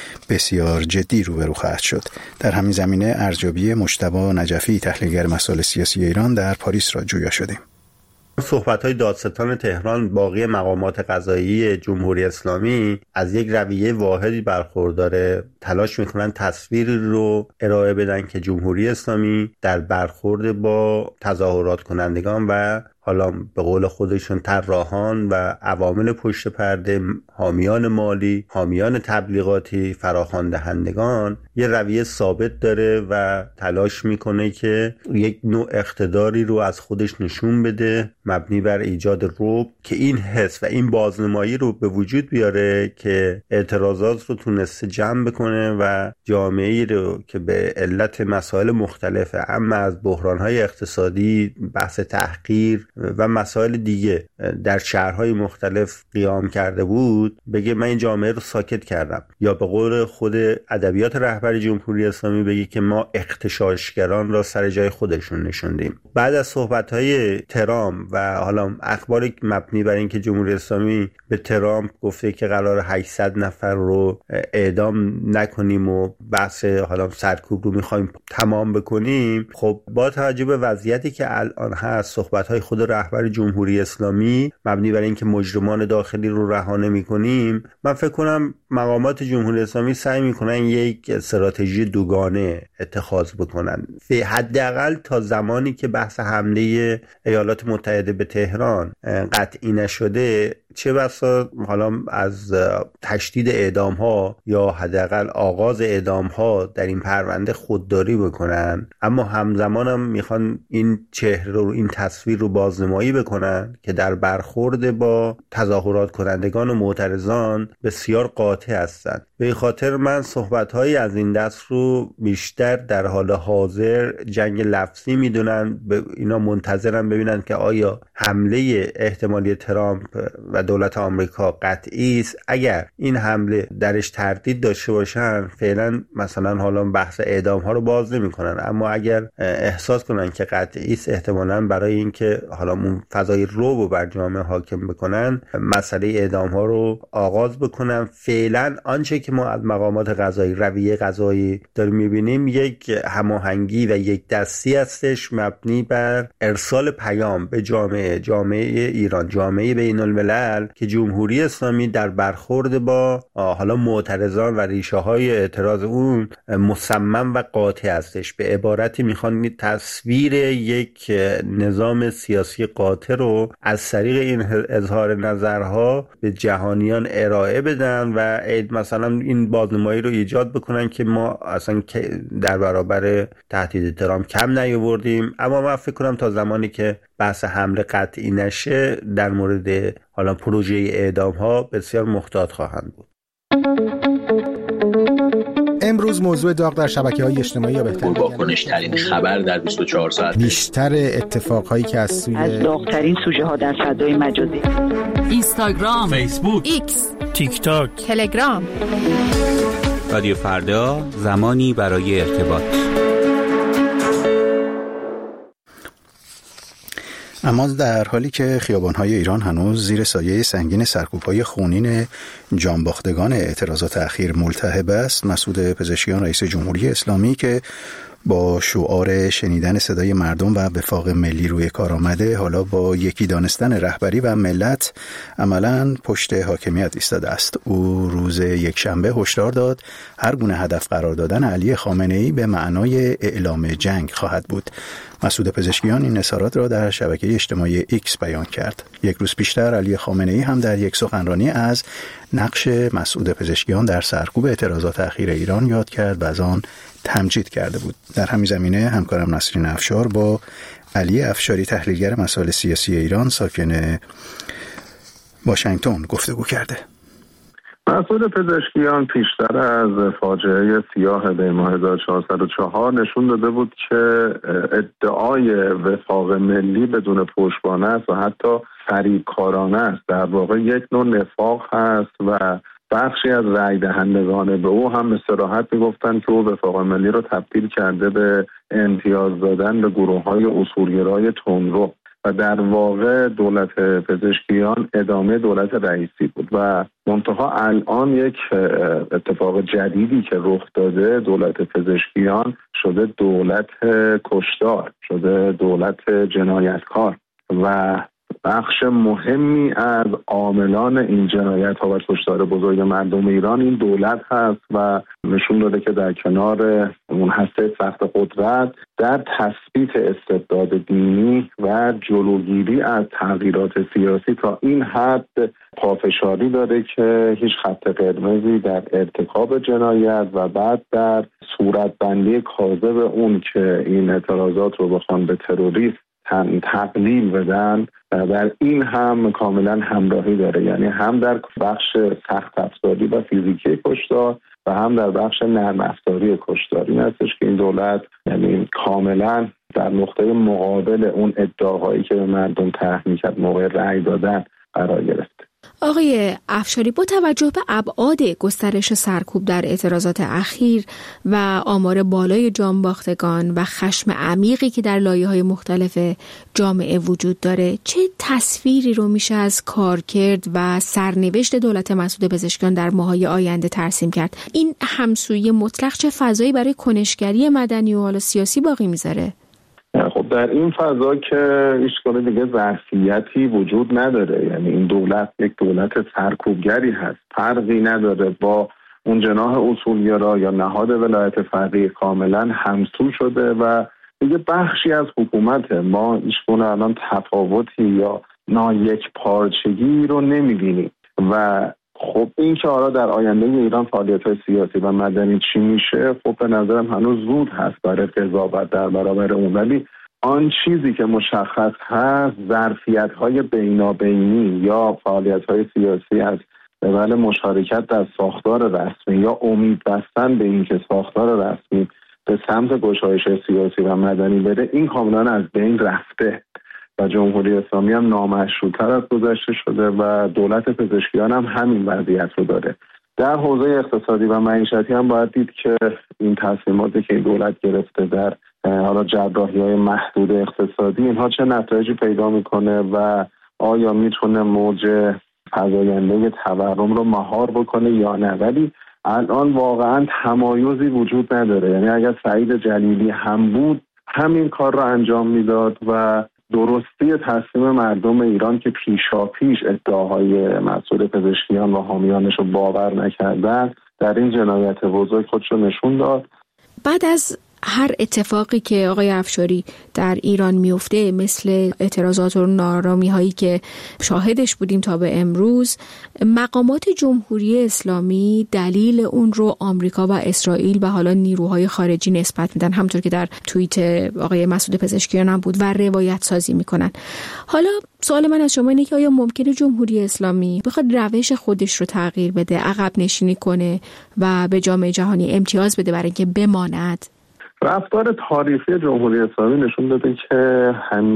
بسیار جدی روبرو خواهد شد. در همین زمینه ارزیابی مجتبی نجفی تحلیلگر مسائل سیاسی ایران در پاریس را جویا شدیم. صحبت‌های دادستان تهران باقی مقامات قضایی جمهوری اسلامی از یک رویه واحدی برخورداره. تلاش میکنن تصویری رو ارائه بدن که جمهوری اسلامی در برخورد با تظاهرات کنندگان و حالا به قول خودشون طراحان و عوامل پشت پرده، حامیان مالی، حامیان تبلیغاتی، فراخواندهندگان یه رویه ثابت داره و تلاش میکنه که یک نوع اقتداری رو از خودش نشون بده مبنی بر ایجاد رعب که این حس و این بازنمایی رو به وجود بیاره که اعتراضات رو تونسته جمع بکنه و جامعه‌ای رو که به علت مسائل مختلف اما از بحران‌های اقتصادی، بحث تحقیر و مسائل دیگه در شهرهای مختلف قیام کرده بود بگه من این جامعه رو ساکت کردم، یا به قول خود ادبیات رهبر جمهوری اسلامی بگه که ما اغتشاشگران را سر جای خودشون نشوندیم. بعد از صحبت‌های ترامپ و حالا اخبار مبنی بر اینکه جمهوری اسلامی به ترامپ گفته که قرار 800 نفر رو اعدام نکنیم و بحث حالا سرکوب رو می‌خوایم تمام بکنیم، خب با توجه به وضعیتی که الان هست صحبت‌های خود رهبر جمهوری اسلامی مبنی بر اینکه مجرمان داخلی رو رها نمی‌کنیم، من فکر کنم مقامات جمهوری اسلامی سعی می‌کنن یک استراتژی دوگانه اتخاذ بکنن. حداقل تا زمانی که بحث حمله ایالات متحده به تهران قطعی نشده، چه بسا حالا از تشدید اعدام ها یا حداقل آغاز اعدام ها در این پرونده خودداری بکنن، اما همزمان هم میخوان این چهره رو، این تصویر رو بازنمایی بکنن که در برخورد با تظاهرات کنندگان و معترضان بسیار قاطع هستند. به این خاطر من صحبت‌هایی از این دست رو بیشتر در حال حاضر جنگ لفظی میدونن. اینا منتظرن ببینن که آیا حمله احتمالی ترامپ و دولت آمریکا قطعی است. اگر این حمله درش تردید داشته باشن فعلا مثلا حالا بحث اعدام ها رو باز نمی‌کنن، اما اگر احساس کنن که قطعی است، احتمالاً برای اینکه حالا اون فضای رعب رو بر جامعه حاکم بکنن مسئله اعدام ها رو آغاز بکنن. فعلا آنچه که ما از مقامات قضایی، رویه قضایی داریم می‌بینیم یک هماهنگی و یک دستی هستش مبنی بر ارسال پیام به جامعه ایران، جامعه بین‌الملل که جمهوری اسلامی در برخورد با حالا معترضان و ریشه‌های اعتراض اون مصمم و قاطع هستش. به عبارتی میخوان تصویر یک نظام سیاسی قاطع رو از طریق این اظهار نظرها به جهانیان ارائه بدن و مثلا این بازنمایی رو ایجاد بکنن که ما اصلا در برابر تهدید ترامپ کم نیاوردیم. اما من فکر کنم تا زمانی که بحث حمله قطعی نشه در مورد حالا پروژه اعدام ها بسیار محتاط خواهند بود. امروز موضوع داغ در شبکه‌های اجتماعی یا بهتر واکنش ترین خبر در 24 ساعت، بیشتر اتفاقهایی که از داغ‌ترین سوژه ها در فضای مجازی، اینستاگرام، فیسبوک، ایکس، تیک تاک، تلگرام. رادیو فردا، زمانی برای ارتباط. اما در حالی که خیابان‌های ایران هنوز زیر سایه سنگین سرکوب‌های خونین جانباختگان اعتراضات اخیر ملتهب است، مسعود پزشکیان رئیس جمهوری اسلامی که با شعار شنیدن صدای مردم و وفاق ملی روی کار آمده، حالا با یکی دانستن رهبری و ملت عملاً پشت حاکمیت ایستاده است. او روز یکشنبه هشدار داد هر گونه هدف قرار دادن علی خامنه‌ای به معنای اعلام جنگ خواهد بود. مسعود پزشکیان این اظهارات را در شبکه اجتماعی ایکس بیان کرد. یک روز پیشتر علی خامنه‌ای هم در یک سخنرانی از نقش مسعود پزشکیان در سرکوب اعتراضات اخیر ایران یاد کرد و از آن تمجید کرده بود. در همین زمینه همکارم نسرین افشار با علی افشاری تحلیلگر مسائل سیاسی ایران ساکن واشنگتن گفتگو کرده. مسعود پزشکیان پیشتر از فاجعه سیاه دی‌ماه 1404 نشون داده بود که ادعای وفاق ملی بدون پشتوانه است و حتی فریبکارانه است. در واقع یک نوع نفاق هست و بخشی از رای دهندگان به او هم به صراحت میگفتن که او وفاق ملی رو تبدیل کرده به امتیاز دادن به گروه‌های اصولگرای تندرو و در واقع دولت پزشکیان ادامه دولت رئیسی بود و منتها الان یک اتفاق جدیدی که رخ داده، دولت پزشکیان شده دولت کشتار، شده دولت جنایتکار و بخش مهمی از عاملان این جنایت ها و کشتار بزرگ مردم ایران این دولت هست و نشون داده که در کنار اون هسته سخت قدرت در تثبیت استبداد دینی و جلوگیری از تغییرات سیاسی تا این حد پافشاری داره که هیچ خط قرمزی در ارتکاب جنایت و بعد در صورتبندی کاذب اون که این اعتراضات رو بخوان به تروریسم تقلیل بدن در این هم کاملا همراهی داره، یعنی هم در بخش سخت افزاری و فیزیکی کشتار و هم در بخش نرم افزاری کشتار. این هستش که این دولت یعنی کاملا در نقطه مقابل اون ادعاهایی که به مردم طرح می‌کرد موقع رأی دادن قرار گرفته. آقای افشاری، با توجه به ابعاد گسترش سرکوب در اعتراضات اخیر و آمار بالای جانباختگان و خشم عمیقی که در لایه‌های مختلف جامعه وجود داره، چه تصویری رو میشه از کارکرد و سرنوشت دولت مسعود پزشکیان در ماه‌های آینده ترسیم کرد؟ این همسویی مطلق چه فضایی برای کنشگری مدنی و حالا سیاسی باقی میذاره؟ خب در این فضا که هیچگونه دیگه ظرفیتی وجود نداره، یعنی این دولت یک دولت سرکوبگری هست، فرقی نداره با اون جناح اصولگرا یا نهاد ولایت فقیه، کاملا همسو شده و دیگه بخشی از حکومت ما هیچگونه الان تفاوتی یا نایک پارچگی رو نمی‌بینیم و خب این که حالا در آینده ایران فعالیت‌های سیاسی و مدنی چی میشه، خب به نظرم هنوز زود هست برای قضاوت در برابر اون، ولی آن چیزی که مشخص هست ظرفیت‌های بینابینی یا فعالیت‌های سیاسی هست برای مشارکت در ساختار رسمی یا امید بستن به این که ساختار رسمی به سمت گشایش سیاسی و مدنی بره، این کاملا از بین رفته و جمهوری اسلامی هم نامشروط‌تر از گذشته شده و دولت پزشکیان هم همین وضعیت رو داره. در حوزه اقتصادی و معیشتی هم باید دید که این تصمیماتی که این دولت گرفته در حالا جراحی‌های محدود اقتصادی، اینها چه نتایجی پیدا میکنه و آیا میتونه موج فزاینده تورم رو مهار بکنه یا نه. ولی الان واقعا تمایزی وجود نداره، یعنی اگر سعید جلیلی هم بود همین کار رو انجام میداد و درستی تصمیم مردم ایران که پیشاپیش ادعاهای مسعود پزشکیان و حامیانش رو باور نکردن در این جنایت بزرگ خودش رو نشون داد. بعد از هر اتفاقی که آقای افشاری در ایران میفته، مثل اعتراضات و نارامی هایی که شاهدش بودیم تا به امروز، مقامات جمهوری اسلامی دلیل اون رو آمریکا و اسرائیل و حالا نیروهای خارجی نسبت میدن، همونطور که در توییت آقای مسعود پزشکیان هم بود، و روایت سازی میکنن. حالا سوال من از شما اینه که آیا ممکنه جمهوری اسلامی بخواد روش خودش رو تغییر بده، عقب نشینی کنه و به جامعه جهانی امتیاز بده برای اینکه بماند؟ رفتار تاریخی جمهوری اسلامی نشون داده که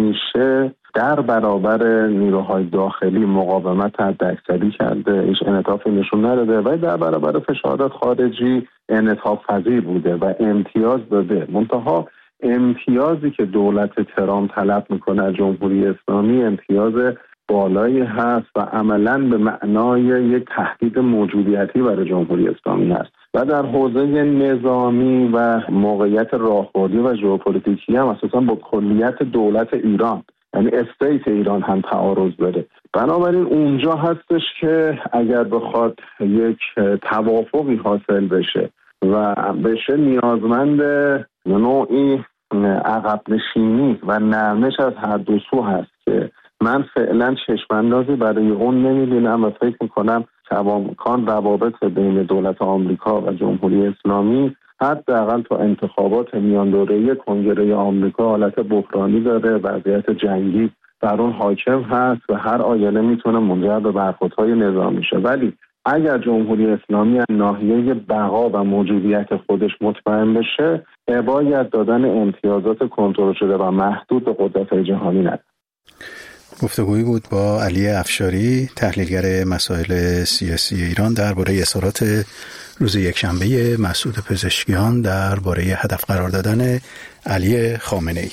همیشه در برابر نیروهای داخلی مقاومت حداکثری کرده، هیچ انعطافی نشون نداده و در برابر فشارات خارجی انعطاف پذیر بوده و امتیاز داده. منتها امتیازی که دولت ترامپ طلب میکنه از جمهوری اسلامی امتیاز بالایی هست و عملاً به معنای یک تهدید موجودیتی برای جمهوری اسلامی هست و در حوزه نظامی و موقعیت راهبردی و ژئوپلیتیکی هم اساساً با کلیت دولت ایران یعنی استیت ایران هم تعارض داره. بنابراین اونجا هستش که اگر بخواد یک توافقی حاصل بشه و بشه نیازمند نوعی عقب نشینی و نرمش از هر دو سو هست که من فعلا چشم‌اندازی برای اون نمی‌بینم و فکر می‌کنم کماکان روابط بین دولت آمریکا و جمهوری اسلامی حداقل تا انتخابات میان دوره‌ای کنگره آمریکا حالت بحرانی داره، وضعیت جنگی بر اون حاکم هست و هر آینه میتونه منجر به برخوردهای نظامی شه. ولی اگر جمهوری اسلامی از ناحیه بقا و موجودیت خودش مطمئن بشه، باید دادن امتیازات کنترل شده و محدود به قدرت‌های جهانی نداره. گفتگویی بود با علی افشاری، تحلیلگر مسائل سیاسی ایران، درباره اظهارات روز یکشنبه مسعود پزشکیان درباره هدف قرار دادن علی خامنه‌ای.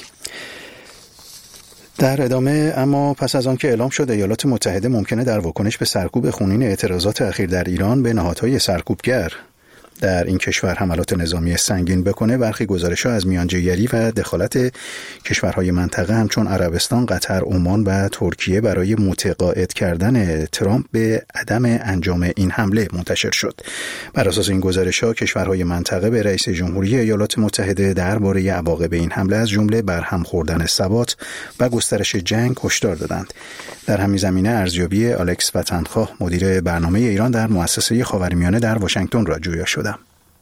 در ادامه، اما پس از آن که اعلام شد ایالات متحده ممکنه در واکنش به سرکوب خونین اعتراضات اخیر در ایران به نهادهای سرکوبگر در این کشور حملات نظامی سنگین بکنه، برخی گزارش‌ها از میانجیگری و دخالت کشورهای منطقه همچون عربستان، قطر، عمان و ترکیه برای متقاعد کردن ترامپ به عدم انجام این حمله منتشر شد. بر اساس این گزارش‌ها کشورهای منطقه به رئیس جمهوری ایالات متحده درباره عواقب این حمله از جمله برهم خوردن ثبات و گسترش جنگ هشدار دادند. در همین زمینه ارزیابی الکس وطنخواه، مدیر برنامه ایران در مؤسسه خاورمیانه در واشنگتن را جویا شدم.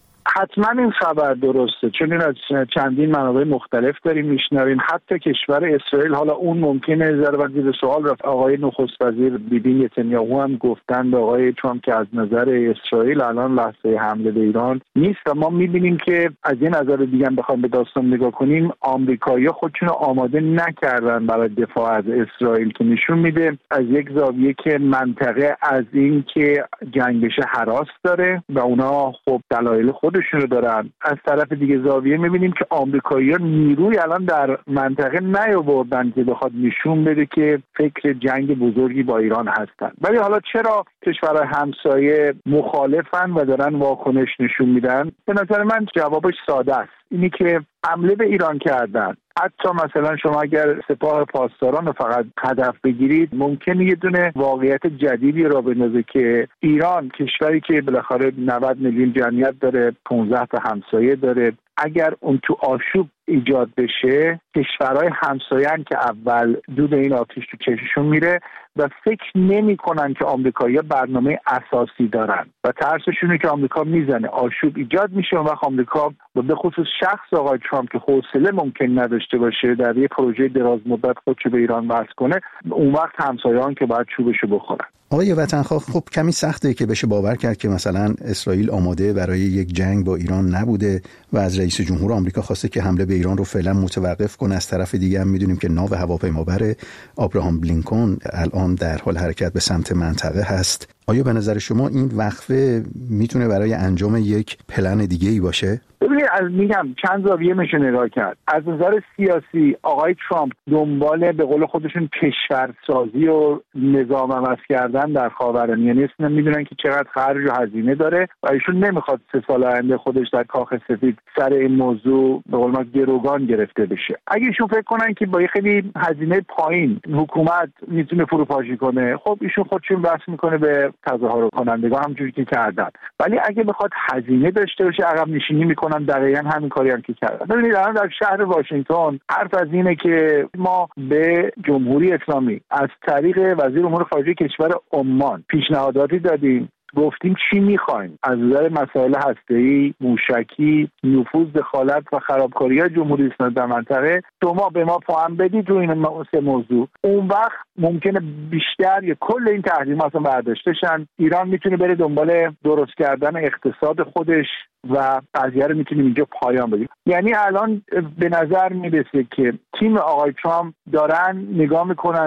حتما این خبر درسته، چون این از چندین منابع مختلف داریم میشنویم. حتی کشور اسرائیل، حالا اون ممکنه ذره زیر سوال رفت، آقای نخست وزیر بیبی نتانیاهو هم گفتن به آقای ترامپ که از نظر اسرائیل الان لحظه حمله به ایران نیست و ما میبینیم که از این نظر دیگه هم بخوایم به داستان نگاه کنیم، آمریکایی‌ها خودشون آماده نکردن برای دفاع از اسرائیل، که نشون میده از یک زاویه که منطقه از این که جنگ بشه هراس داره و اونا خب دلایل خودشون رو دارن. از طرف دیگه زاویه میبینیم که آمریکایی‌ها نیروی الان در منطقه نیاوردن که بخواد نشون بده که فکر جنگ بزرگی با ایران هستن. ولی حالا چرا کشورهای همسایه مخالفن و دارن واکنش نشون میدن؟ به نظر من جوابش ساده است، اینی که حمله به ایران کردن. حتی مثلا شما اگر سپاه پاسداران رو فقط هدف بگیرید، ممکنه یه دونه واقعیت جدیدی را بندازه که ایران، کشوری که بالاخره 90 میلیون جمعیت داره، 15 تا همسایه داره، اگر اون تو آشوب ایجاد بشه، کشورهای همسایه‌ان که اول دود این آتش تو چششون میره و فکر نمی کنن که آمریکایی‌ها برنامه اساسی دارن و ترسشونه که آمریکا میزنه، آشوب ایجاد میشه و وقت آمریکا و به خصوص شخص آقای ترامپ که حوصله ممکن نداشته باشه در یه پروژه دراز مدت خودشو به ایران وصل کنه، اون وقت همسایه‌ان که باید چوبشو بخورن. آقای وطنخواه، خب کمی سخته که بشه باور کرد که مثلا اسرائیل آماده برای یک جنگ با ایران نبوده و از رئیس جمهور آمریکا خواسته که حمله به ایران رو فعلا متوقف کنه. از طرف دیگه هم میدونیم که ناو هواپیمابر آبراهام لینکلن الان در حال حرکت به سمت منطقه هست. آیا به نظر شما این وقفه میتونه برای انجام یک پلن دیگه‌ای باشه؟ ببینید، میگم چند زاویه میشه نگاه کرد. از نظر سیاسی آقای ترامپ دنبال به قول خودشون کشورسازی و نظام عوض کردن در خاورمیانه است. میدونن که چقدر خرج و هزینه داره و ایشون نمیخواد 3 سال آینده خودش در کاخ سفید سر این موضوع به قول ما گروگان گرفته بشه. اگه ایشون فکر کنن که با یه خیلی هزینه پایین حکومت میتونه فروپاشی کنه، خب ایشون خودشون بحث میکنه به تظاهر کنندگان همونجوری که کردن. ولی اگه بخواد هزینه داشته باشه، عقب نشینی میکنن. دقیقاً همین کاری هم که کردن. ببینید الان در شهر واشنگتن حرف از اینه که ما به جمهوری اسلامی از طریق وزیر امور خارجه کشور عمان پیشنهاداتی دادیم، گفتیم چی میخوایم از نظر مسائل هسته‌ای، موشکی، نفوذ، دخالت و خرابکاری‌های جمهوری اسلامی در منطقه، شما به ما پاهم بدید روی این سه موضوع. اون وقت ممکنه بیشتر یا کل این تحریم‌ها اصلا برداشته شن. ایران میتونه بره دنبال درست کردن اقتصاد خودش و قضیه رو میتونیم اینجا پایان بدیم. یعنی الان به نظر میرسه که تیم آقای ترامپ دارن نگاه میکنن به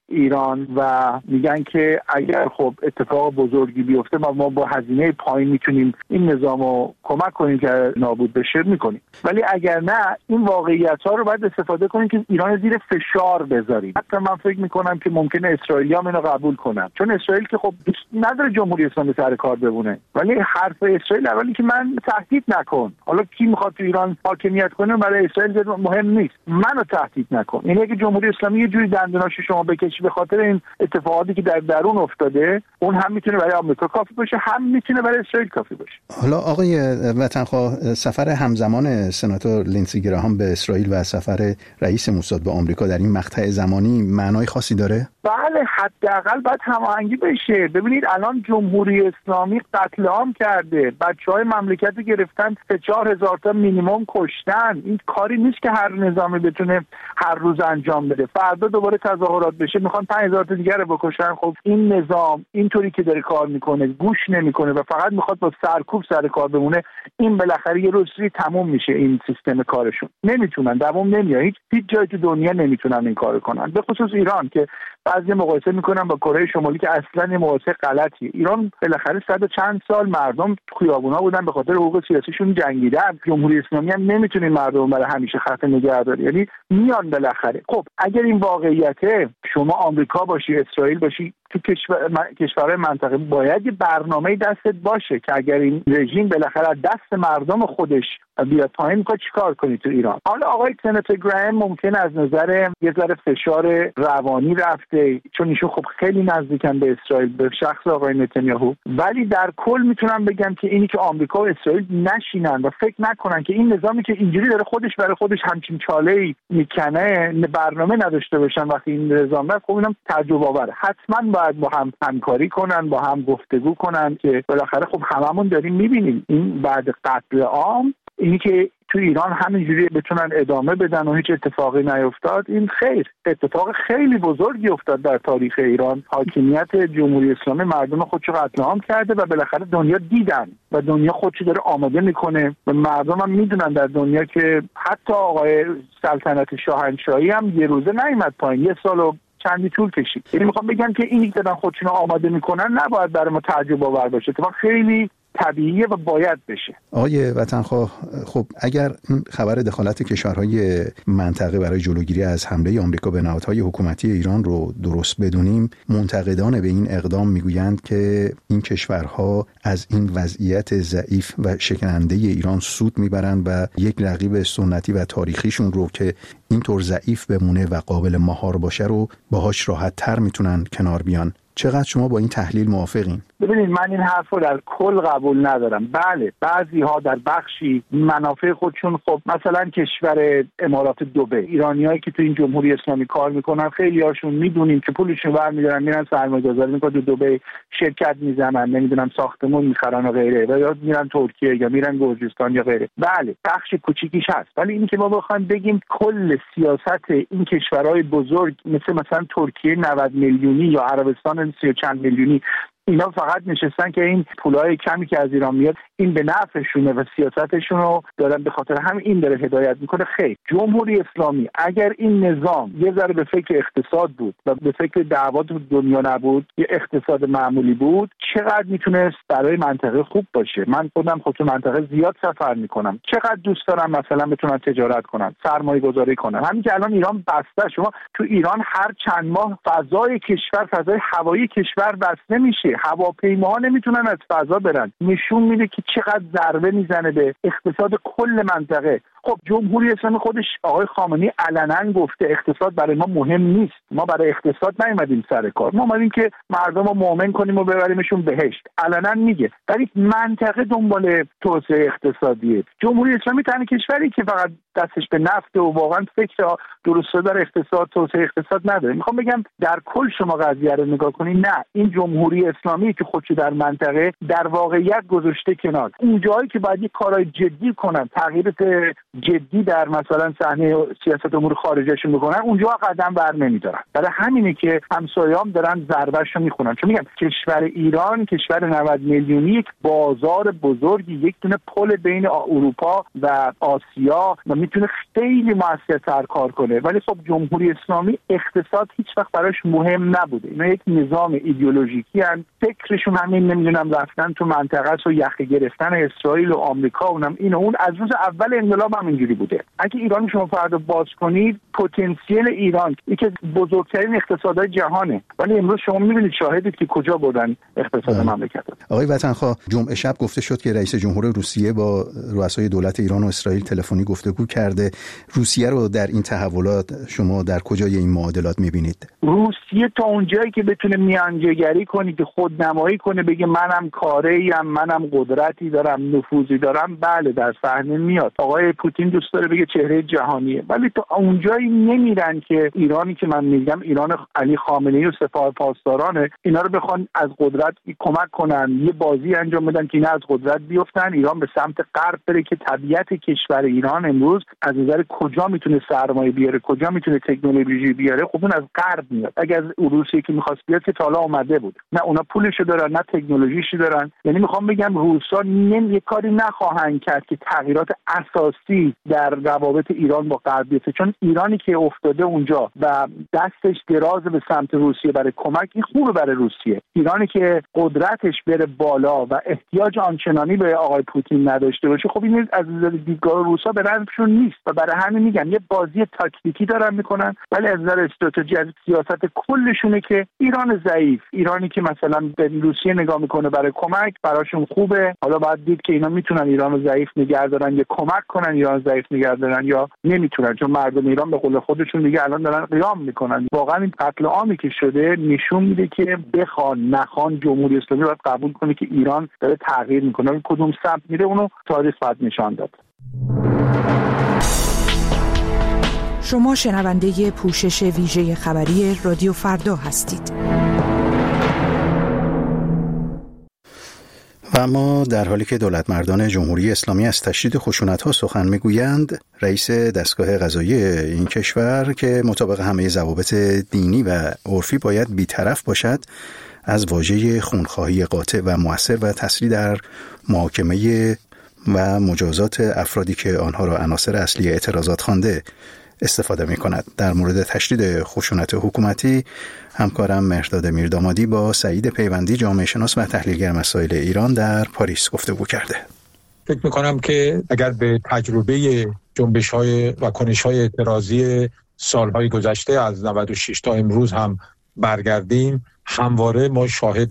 ایران و میگن که اگر خب اتفاق بزرگی بیفته ما با هزینه پایین میتونیم این نظامو کمک کنیم که نابود بشه میکنیم، ولی اگر نه این واقعیت‌ها رو باید استفاده کنیم که ایران زیر فشار بذاریم. حتی من فکر میکنم که ممکنه اسرائیلی‌ها اینو قبول کنن، چون اسرائیل که خب دوست نداره جمهوری اسلامی سر کار بمونه، ولی حرف اسرائیل اولی که من تهدید نکن. حالا کی میخواد تو ایران حاکمیت کنه برای اسرائیل مهم نیست، منو تهدید نکن. یعنی اگه جمهوری اسلامی یه جوری دندوناشو شما بکشی به خاطر این اتفاقاتی که در درون افتاده، اون هم میتونه برای آمریکا کافی باشه، هم میتونه برای اسرائیل کافی باشه. حالا آقای وطنخواه، سفر همزمان سناتور لینسی گراهام به اسرائیل و سفر رئیس موساد به آمریکا در این مقطع زمانی معنای خاصی داره؟ بله، حداقل باید هماهنگی بشه. ببینید الان جمهوری اسلامی قتل عام کرده، بچهای مملکت رو گرفتن، 4,000 تا مینیمم کشتن. این کاری نیست که هر نظامی بتونه هر روز انجام بده. فردا دوباره تظاهرات بشه میخوان 5,000 تا دیگر رو بکشن. خب این نظام اینطوری که داره کار میکنه گوش نمیکنه و فقط میخواد با سرکوب سر کار بمونه. این بالاخره یه روزی تموم میشه این سیستم کارشون. نمیتونن، دوام نمیاد. هیچ جای تو دنیا نمیتونن این کارو کنن، به خصوص ایران که بعضی مقایسه میکنن با کره شمالی که اصلا یه مقایسه غلطیه. ایران بالاخره 100 و چند سال مردم خیابونا بودن به خاطر حقوق سیاسیشون جنگیدن. جمهوری اسلامی هم نمیتونه مردم برای همیشه خفه نگه داره، یعنی میان بالاخره. خب اگر این واقعیته، شما آمریکا باشی، اسرائیل باشی، تو کشورهای منطقه باید یه برنامه دستت باشه که اگر این رژیم بالاخره از دست مردم خودش بیاد پایین میخواد چیکار کنی تو ایران. حالا آقای سناتور گراهام ممکن از نظر یه ذره فشار روانی رفته، چون ایشون خب خیلی نزدیکن به اسرائیل، به شخص آقای نتانیاهو، ولی در کل میتونم بگم که اینی که آمریکا و اسرائیل نشینن و فکر نکنن که این نظامی که اینجوری داره خودش برای خودش همچین چاله‌ای میکنه برنامه نداشته باشن وقتی این نظام رفت، خب اینم تعجب آوره. حتما باید با هم همکاری کنن، با هم گفتگو کنن که بالاخره خب هممون داریم میبینیم این بعد قتل عام اینی که تو ایران همینجوری بتونن ادامه بدن و هیچ اتفاقی نیفتاد. این خیر اتفاق خیلی بزرگی افتاد در تاریخ ایران. حاکمیت جمهوری اسلامی مردم خودشو قتل عام کرده و بالاخره دنیا دیدن و دنیا خودشو داره آماده میکنه و مردم هم میدونن در دنیا که حتی آقای سلطنت شاهنشاهی هم یه روزه نیامد پایین، یه سال و چندی طول کشید. یعنی میخوام بگم که اینی که دارن خودشون آماده میکنن نباید برای ما تعجب آور باشه، اتفاق خیلی طبیعیه و باید بشه. آقای وطنخواه، خب اگر این خبر دخالت کشورهای منطقه برای جلوگیری از حمله آمریکا به نهادهای حکومتی ایران رو درست بدونیم، منتقدان به این اقدام میگویند که این کشورها از این وضعیت ضعیف و شکننده ایران سود میبرند و یک رقیب سنتی و تاریخیشون رو که اینطور ضعیف بمونه و قابل مهار باشه رو باهاش راحت تر میتونن کنار بیان. چقدر شما با این تحلیل موافقین؟ ببینید من این حرف رو در کل قبول ندارم. بله بعضی ها در بخشی منافع خودشون، خب مثلا کشور امارات دبی، ایرانیایی که تو این جمهوری اسلامی کار میکنن خیلی هاشون میدونیم که پولشون برمی‌دارن میرن سرمایه‌گذاری میکنن تو دبی، شرکت میزنن، نمیدونم ساختمون میخرن و غیره، و یا میرن ترکیه یا میرن گرجستان یا غیره. بله بخش کوچیکیش هست، ولی اینی که ما بخوایم بگیم کل سیاست این کشورهای بزرگ مثلا ترکیه 90 میلیونی یا عربستان 30 چند میلیونی، اینا فقط نشستن که این پولای کمی که از ایران میاد این به نفعشونه و سیاستشون رو دارن به خاطر همین این داره هدایت میکنه. خیر، جمهوری اسلامی اگر این نظام یه ذره به فکر اقتصاد بود و به فکر دعوا دنیا نبود، یه اقتصاد معمولی بود، چقدر میتونست برای منطقه خوب باشه. من خودم تو منطقه زیاد سفر میکنم، چقدر دوست دارم مثلا بتونن تجارت کنن، سرمایه گذاری کنن. همین که الان ایران بسته، شما تو ایران هر چند ماه فضای کشور، فضای هوایی کشور بسته میشه، هواپیماها نمیتونن از فضا برن. نشون میده که چقدر ضربه میزنه به اقتصاد کل منطقه. خب جمهوری اسلامی خودش آقای خامنه‌ای علنا گفته اقتصاد برای ما مهم نیست، ما برای اقتصاد نیومدیم سر کار، ما اومدیم که مردم رو مؤمن کنیم و ببریمشون بهشت. علنا میگه، ولی منطقه دنبال توسعه اقتصادیه. جمهوری اسلامی تنها کشوری که فقط دستش به نفت و واقعا فکر درسته در اقتصاد، توسعه اقتصاد نداره. میخوام بگم در کل شما قضیه رو نگاه کنید، نه این جمهوری اسلامی که خودشو در منطقه در واقعیت گذاشته کنار. اون جایی که باید کارهای جدی کنن، تغییر جدی در مثلا صحنه سیاست امور خارجهشون میکنن، اونجا قدم بر نمیدارن. برای همینه که همسایه‌ام دارن ضربهشو میخونن. چون میگم کشور ایران کشور 90 میلیونی، یک بازار بزرگی، یک دونه پل بین اروپا و آسیا و میتونه خیلی موثرتر کار کنه. ولی خب جمهوری اسلامی اقتصاد هیچ وقت براش مهم نبوده. اینا یک نظام ایدئولوژیکی ان، فکرشون همین نمیدونم رفتن تو منطقه و یخ گرفتن اسرائیل و آمریکا، اونم این و اون از روز اول انقلاب هم اینجوری بوده. اگه ایران شما فردا باز کنید، پتانسیل ایران یکی از بزرگترین اقتصادهای جهانه، ولی امروز شما میبینید شاهدید که کجا بردن اقتصاد مملکت. آقای وطنخواه، جمعه شب گفته شد که رئیس جمهور روسیه با رؤسای دولت ایران و اسرائیل تلفنی گفتگو کرده. روسیه رو در این تحولات شما در کجای این معادلات میبینید؟ روسیه تا اونجایی که بتونه میانجیگری کنه، که خودنمایی کنه، بگه منم کاره‌ایم، منم قدرتی دارم، نفوذی دارم، بله در صحنه میاد. آقای پوتین دوست داره بگه چهره جهانیه، ولی تا اونجایی نمیرن که ایرانی که من میگم ایران علی خامنه‌ای و سپاه پاسدارانه، اینا رو بخوان از قدرت کمک کنن، یه بازی انجام بدن که اینا از قدرت بیفتن، ایران به سمت غرب بره. که طبیعت کشور ایران امروز از نظر کجا میتونه سرمایه بیاره، کجا میتونه تکنولوژی بیاره، خب اون از غرب میاد. اگه از روسیه که میخواست بیاد که تا حالا اومده بود، نه اونا پولشو دارن نه تکنولوژیشو دارن. یعنی میخوام بگم روسا یه کاری نخواهند کرد که تغییرات اساسی در روابط ایران با غرب بیفته، چون ایرانی که افتاده اونجا و دستش دراز به سمت روسیه برای کمک، این خوبه برای روسیه. ایرانی که قدرتش بره بالا و احتیاج آنچنانی به آقای پوتین نداشته باشه، خب این از نظر دیدگاه روسا به نظرشون نیست و برای همین میگن یه بازی تاکتیکی دارن میکنن، ولی از نظر استراتژی از سیاست کلشونه که ایران ضعیف، ایرانی که مثلا به روسیه نگاه میکنه برای کمک، براشون خوبه. حالا باید دید که اینا میتونن ایران رو ضعیف نگه دارن یا کمک کنن ایران ضعیف نگه دارن یا نمیتونن، چون مردم ایران به قول خودشون دیگه الان دارن قیام میکنن. واقعا این قتل عامی که شده نشون میده که بخوان نخوان جمهوری اسلامی باید قبول کنه که ایران داره تغییر میکنه. کدوم سمت میره اونو تاریخ باید نشان داد. شما شنونده پوشش ویژه خبری رادیو فردا هستید. و اما در حالی که دولتمردان جمهوری اسلامی از تشدید خشونت‌ها سخن میگویند، رئیس دستگاه قضایی این کشور که مطابق همه ضوابط دینی و عرفی باید بی‌طرف باشد، از واژه خونخواهی قاطع و مؤثر و تسری در محاکمه و مجازات افرادی که آنها را عناصر اصلی اعتراضات خوانده استفاده می کند. در مورد تشدید خشونت حکومتی همکارم مهرداد میردامادی با سعید پیوندی، جامعه شناس و تحلیلگر مسائل ایران در پاریس گفتگو کرده. فکر می کنم که اگر به تجربه جنبش‌های و کنش‌های اعتراضی سالهای گذشته از 96 تا امروز هم برگردیم، همواره ما شاهد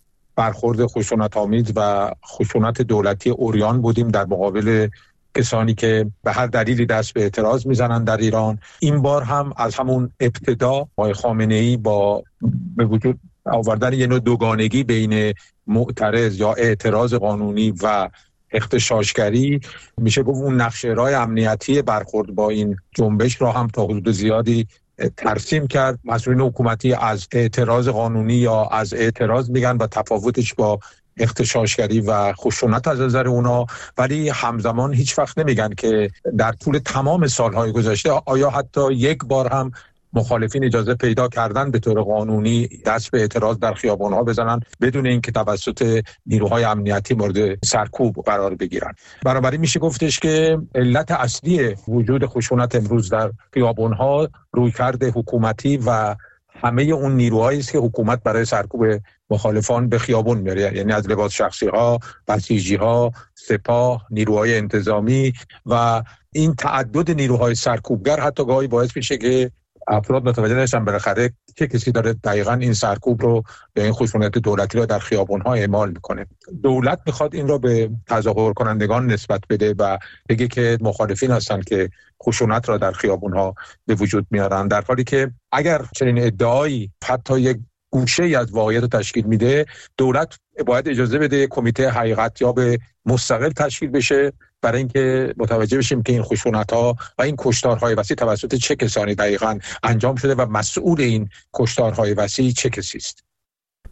برخورد خشونت‌آمیز و خشونت دولتی عریان بودیم در مقابل کسانی که به هر دلیلی دست به اعتراض میزنن در ایران. این بار هم از همون ابتدا آقای خامنه‌ای با به وجود آوردن یه نوع دوگانگی بین معترض یا اعتراض قانونی و اغتشاشگری، میشه گفت اون نقشه راه امنیتی برخورد با این جنبش را هم تا حدود زیادی ترسیم کرد. مسئولین حکومتی از اعتراض قانونی یا از اعتراض میگن و تفاوتش با اغتشاشگری و خشونت از نظر اونا، ولی همزمان هیچ وقت نمیگن که در طول تمام سالهای گذشته آیا حتی یک بار هم مخالفین اجازه پیدا کردن به طور قانونی دست به اعتراض در خیابان‌ها بزنن بدون اینکه توسط نیروهای امنیتی مورد سرکوب قرار بگیرن. بنابراین میشه گفتش که علت اصلی وجود خشونت امروز در خیابان‌ها رویکرد حکومتی و همه اون نیروهایی است که حکومت برای سرکوب مخالفان به خیابان میاره، یعنی از لباس شخصی ها، بسیجی ها، سپاه، نیروهای انتظامی و این تعدد نیروهای سرکوبگر حتی گاهی باعث میشه که افراد متوجه نشن بالاخره چه کسی داره دقیقاً این سرکوب رو یا این خشونت دولتی رو در خیابان‌ها اعمال میکنه. دولت میخواد این رو به تظاهر کنندگان نسبت بده و بگه که مخالفین هستن که خشونت را در خیابان‌ها به وجود میارن، در حالی که اگر چنین ادعایی حتی یک گوشه‌ای از واقعیت تشکیل میده، دولت باید اجازه بده کمیته حقیقت یا به مستقل تشکیل بشه برای اینکه متوجه بشیم که این خشونت‌ها و این کشتارهای وسیع توسط چه کسانی دقیقاً انجام شده و مسئول این کشتارهای وسیع چه کسی است.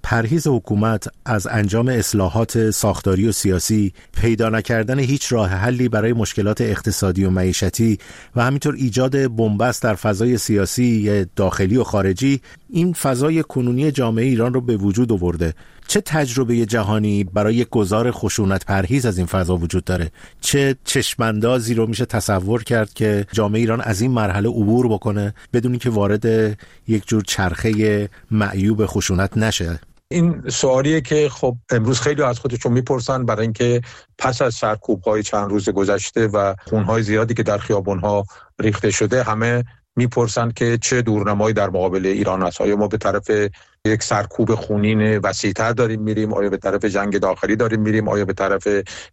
پرهیز حکومت از انجام اصلاحات ساختاری و سیاسی، پیدا نکردن هیچ راه حلی برای مشکلات اقتصادی و معیشتی و همینطور ایجاد بنبست در فضای سیاسی داخلی و خارجی، این فضای کنونی جامعه ایران رو به وجود آورده. چه تجربه جهانی برای گذار خشونت پرهیز از این فضا وجود داره؟ چه چشماندازی رو میشه تصور کرد که جامعه ایران از این مرحله عبور بکنه بدون که وارد یک جور چرخه معیوب خشونت نشه؟ این سوالیه که خب امروز خیلی از خودشون میپرسن، برای اینکه پس از سرکوب‌های چند روز گذشته و خون‌های زیادی که در خیابون‌ها ریخته شده، همه میپرسن که چه دورنمایی در مقابل ایران است. آیا ما به طرف یک سرکوب خونین وسیع‌تر داریم میریم؟ آیا به طرف جنگ داخلی داریم میریم؟ آیا به طرف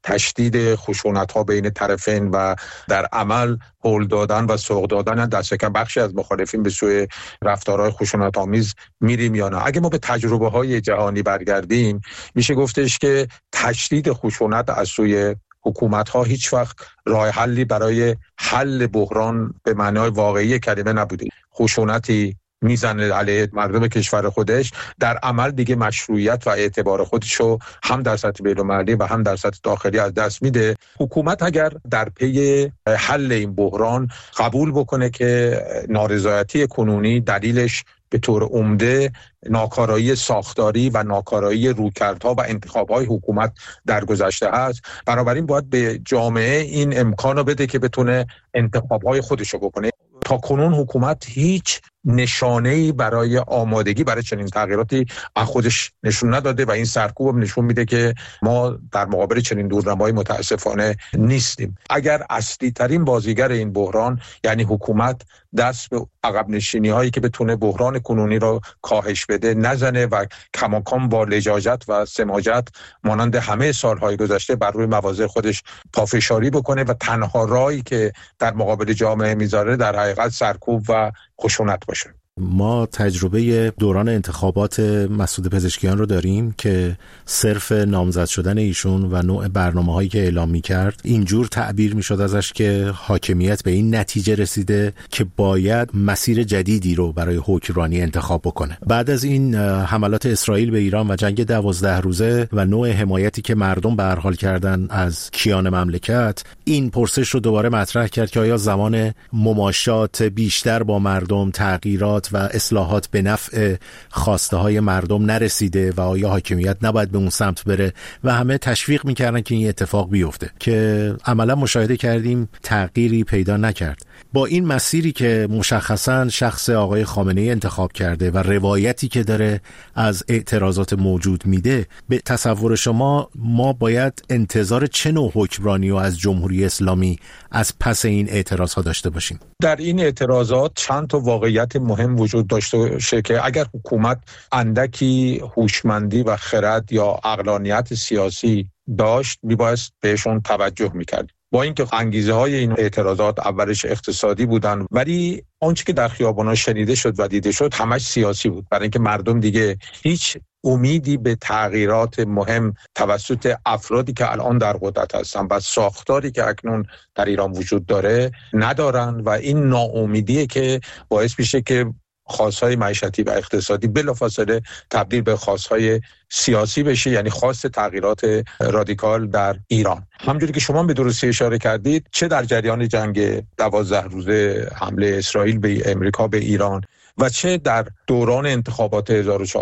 تشدید خشونت‌ها بین طرفین و در عمل هول دادن و سوق دادن دست کم بخشی از مخالفین به سوی رفتارهای خشونت‌آمیز میریم یا نه؟ اگه ما به تجربه‌های جهانی برگردیم، میشه گفتش که تشدید خشونت از سوی حکومت‌ها هیچ وقت راه حلی برای حل بحران به معنای واقعی کلمه نبوده. خشونتی میزنه علیه مردم کشور خودش، در عمل دیگه مشروعیت و اعتبار خودشو هم در سطح بین‌المللی و هم در سطح داخلی از دست میده. حکومت اگر در پی حل این بحران قبول بکنه که نارضایتی کنونی دلیلش به طور عمده ناکارایی ساختاری و ناکارایی رویکردها و انتخاب‌های حکومت در گذشته هست، بنابراین باید به جامعه این امکانو بده که بتونه انتخاب‌های خودشو بکنه. تا کنون حکومت هیچ نشانه‌ای برای آمادگی برای چنین تغییراتی از خودش نشون نداده و این سرکوب نشون میده که ما در مقابل چنین دورنمایی متاسفانه نیستیم. اگر اصلی ترین بازیگر این بحران یعنی حکومت دست به عقب نشینی هایی که بتونه بحران کنونی رو کاهش بده نزنه و کماکان با لجاجت و سماجت مانند همه سالهای گذشته بر روی مواضع خودش پافشاری بکنه و تنها راهی که در مقابل جامعه میذاره در حقیقت سرکوب و خشونت باشه. ما تجربه دوران انتخابات مسعود پزشکیان رو داریم که صرف نامزد شدن ایشون و نوع برنامه‌هایی که اعلام می‌کرد اینجور تعبیر می‌شد ازش که حاکمیت به این نتیجه رسیده که باید مسیر جدیدی رو برای حکمرانی انتخاب بکنه. بعد از این حملات اسرائیل به ایران و جنگ 12 روزه و نوع حمایتی که مردم به هر حال کردن از کیان مملکت، این پرسش رو دوباره مطرح کرد که آیا زمان مماشات بیشتر با مردم، تغییرات و اصلاحات به نفع خواسته های مردم نرسیده و آیا حاکمیت نباید به اون سمت بره و همه تشویق میکردن که این اتفاق بیفته که عملا مشاهده کردیم تغییری پیدا نکرد. با این مسیری که مشخصا شخص آقای خامنه‌ای انتخاب کرده و روایتی که داره از اعتراضات موجود میده، به تصور شما ما باید انتظار چه نوع حکمرانی و از جمهوری اسلامی از پس این اعتراضات داشته باشیم؟ در این اعتراضات چند تا واقعیت مهم وجود داشته باشه که اگر حکومت اندکی هوشمندی و خرد یا عقلانیت سیاسی داشت میبایست بهشون توجه میکرد. با اینکه انگیزه های این اعتراضات اولش اقتصادی بودن، ولی آنچه که در خیابان‌ها شنیده شد و دیده شد همش سیاسی بود، برای اینکه مردم دیگه هیچ امیدی به تغییرات مهم توسط افرادی که الان در قدرت هستن و ساختاری که اکنون در ایران وجود داره ندارن و این ناامیدیه که باعث میشه که خواست‌های معیشتی و اقتصادی بلافاصله تبدیل به خواست‌های سیاسی بشه، یعنی خواست تغییرات رادیکال در ایران. همونجوری که شما به درستی اشاره کردید، چه در جریان جنگ 12 روزه حمله اسرائیل به امریکا به ایران و چه در دوران انتخابات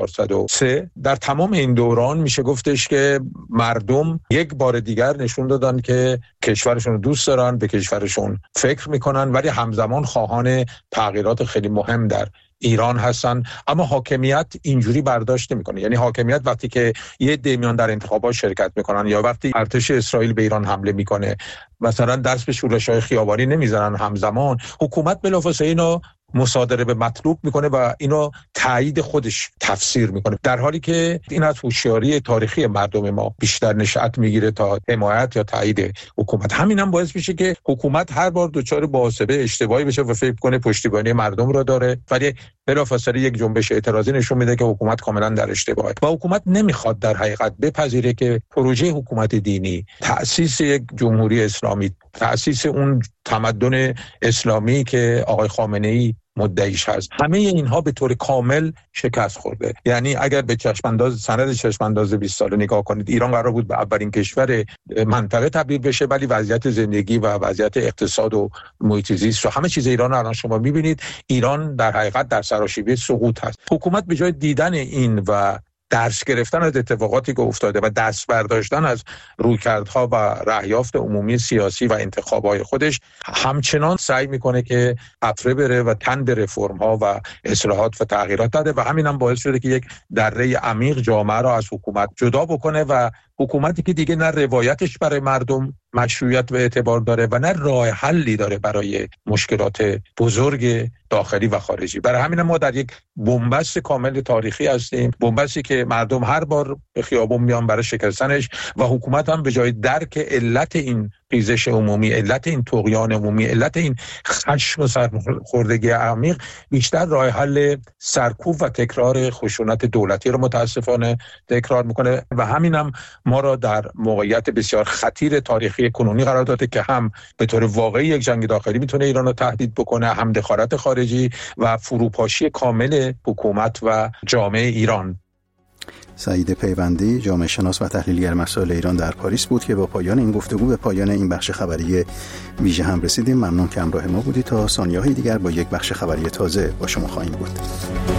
1403، در تمام این دوران میشه گفتش که مردم یک بار دیگر نشون دادن که کشورشون رو دوست دارن، به کشورشون فکر میکنن، ولی همزمان خواهان تغییرات خیلی مهم در ایران هستن. اما حاکمیت اینجوری برداشت نمیکنه. یعنی حاکمیت وقتی که یه عده میان در انتخابات شرکت میکنن یا وقتی ارتش اسرائیل به ایران حمله میکنه مثلا دست به شورش‌های خیابانی نمیزنن، همزمان حکومت بلافاصله اینو مصادره به مطلوب میکنه و اینو تایید خودش تفسیر میکنه، در حالی که این از هوشیاری تاریخی مردم ما بیشتر نشأت میگیره تا حمایت یا تایید حکومت. همین هم باعث میشه که حکومت هر بار دچار محاسبه اشتباهی بشه و فکر کنه پشتیبانی مردم رو داره، ولی بلافاصله یک جنبش اعتراضی نشون میده که حکومت کاملا در اشتباهه و حکومت نمیخواد در حقیقت بپذیره که پروژه حکومت دینی، تأسیس یک جمهوری اسلامی، تأسیس اون تمدن اسلامی که آقای خامنه‌ای مدعیش هست. همه اینها به طور کامل شکست خورده. یعنی اگر به سند چشمانداز 20 ساله نگاه کنید، ایران قرار بود به اولین کشور منطقه تبدیل بشه، ولی وضعیت زندگی و وضعیت اقتصاد و محیط زیست و همه چیز ایران الان شما می‌بینید، ایران در حقیقت در سراشیبی سقوط هست. حکومت به جای دیدن این و درس گرفتن از اتفاقاتی که افتاده و دست برداشتن از رویکردها و رأیافت عمومی سیاسی و انتخابات خودش، همچنان سعی میکنه که قطره بره و تن به رفرم‌ها و اصلاحات و تغییرات داده و همین هم باعث شده که یک دره عمیق جامعه را از حکومت جدا بکنه و حکومتی که دیگه نه روایتش برای مردم مشروعیت و اعتبار داره و نه راه حلی داره برای مشکلات بزرگ داخلی و خارجی. برای همین ما در یک بنبست کامل تاریخی هستیم، بنبستی که مردم هر بار به خیابون میان برای شکستنش و حکومت هم به جای درک علت این ریزش عمومی، علت این طغیان عمومی، علت این خشم و سرخوردگی عمیق، بیشتر راه حل سرکوب و تکرار خشونت دولتی رو متاسفانه تکرار میکنه و همین هم ما را در موقعیت بسیار خطیر تاریخی کنونی قرار داده که هم به طور واقعی یک جنگ داخلی میتونه ایران رو تهدید بکنه، هم دخالت خارجی و فروپاشی کامل حکومت و جامعه ایران. سعید پیوندی، جامعه شناس و تحلیلگر مسائل ایران در پاریس بود که با پایان این گفتگو به پایان این بخش خبری ویژه هم رسیدیم. ممنون که همراه ما بودید. تا ثانیه‌های دیگر با یک بخش خبری تازه با شما خواهیم بود.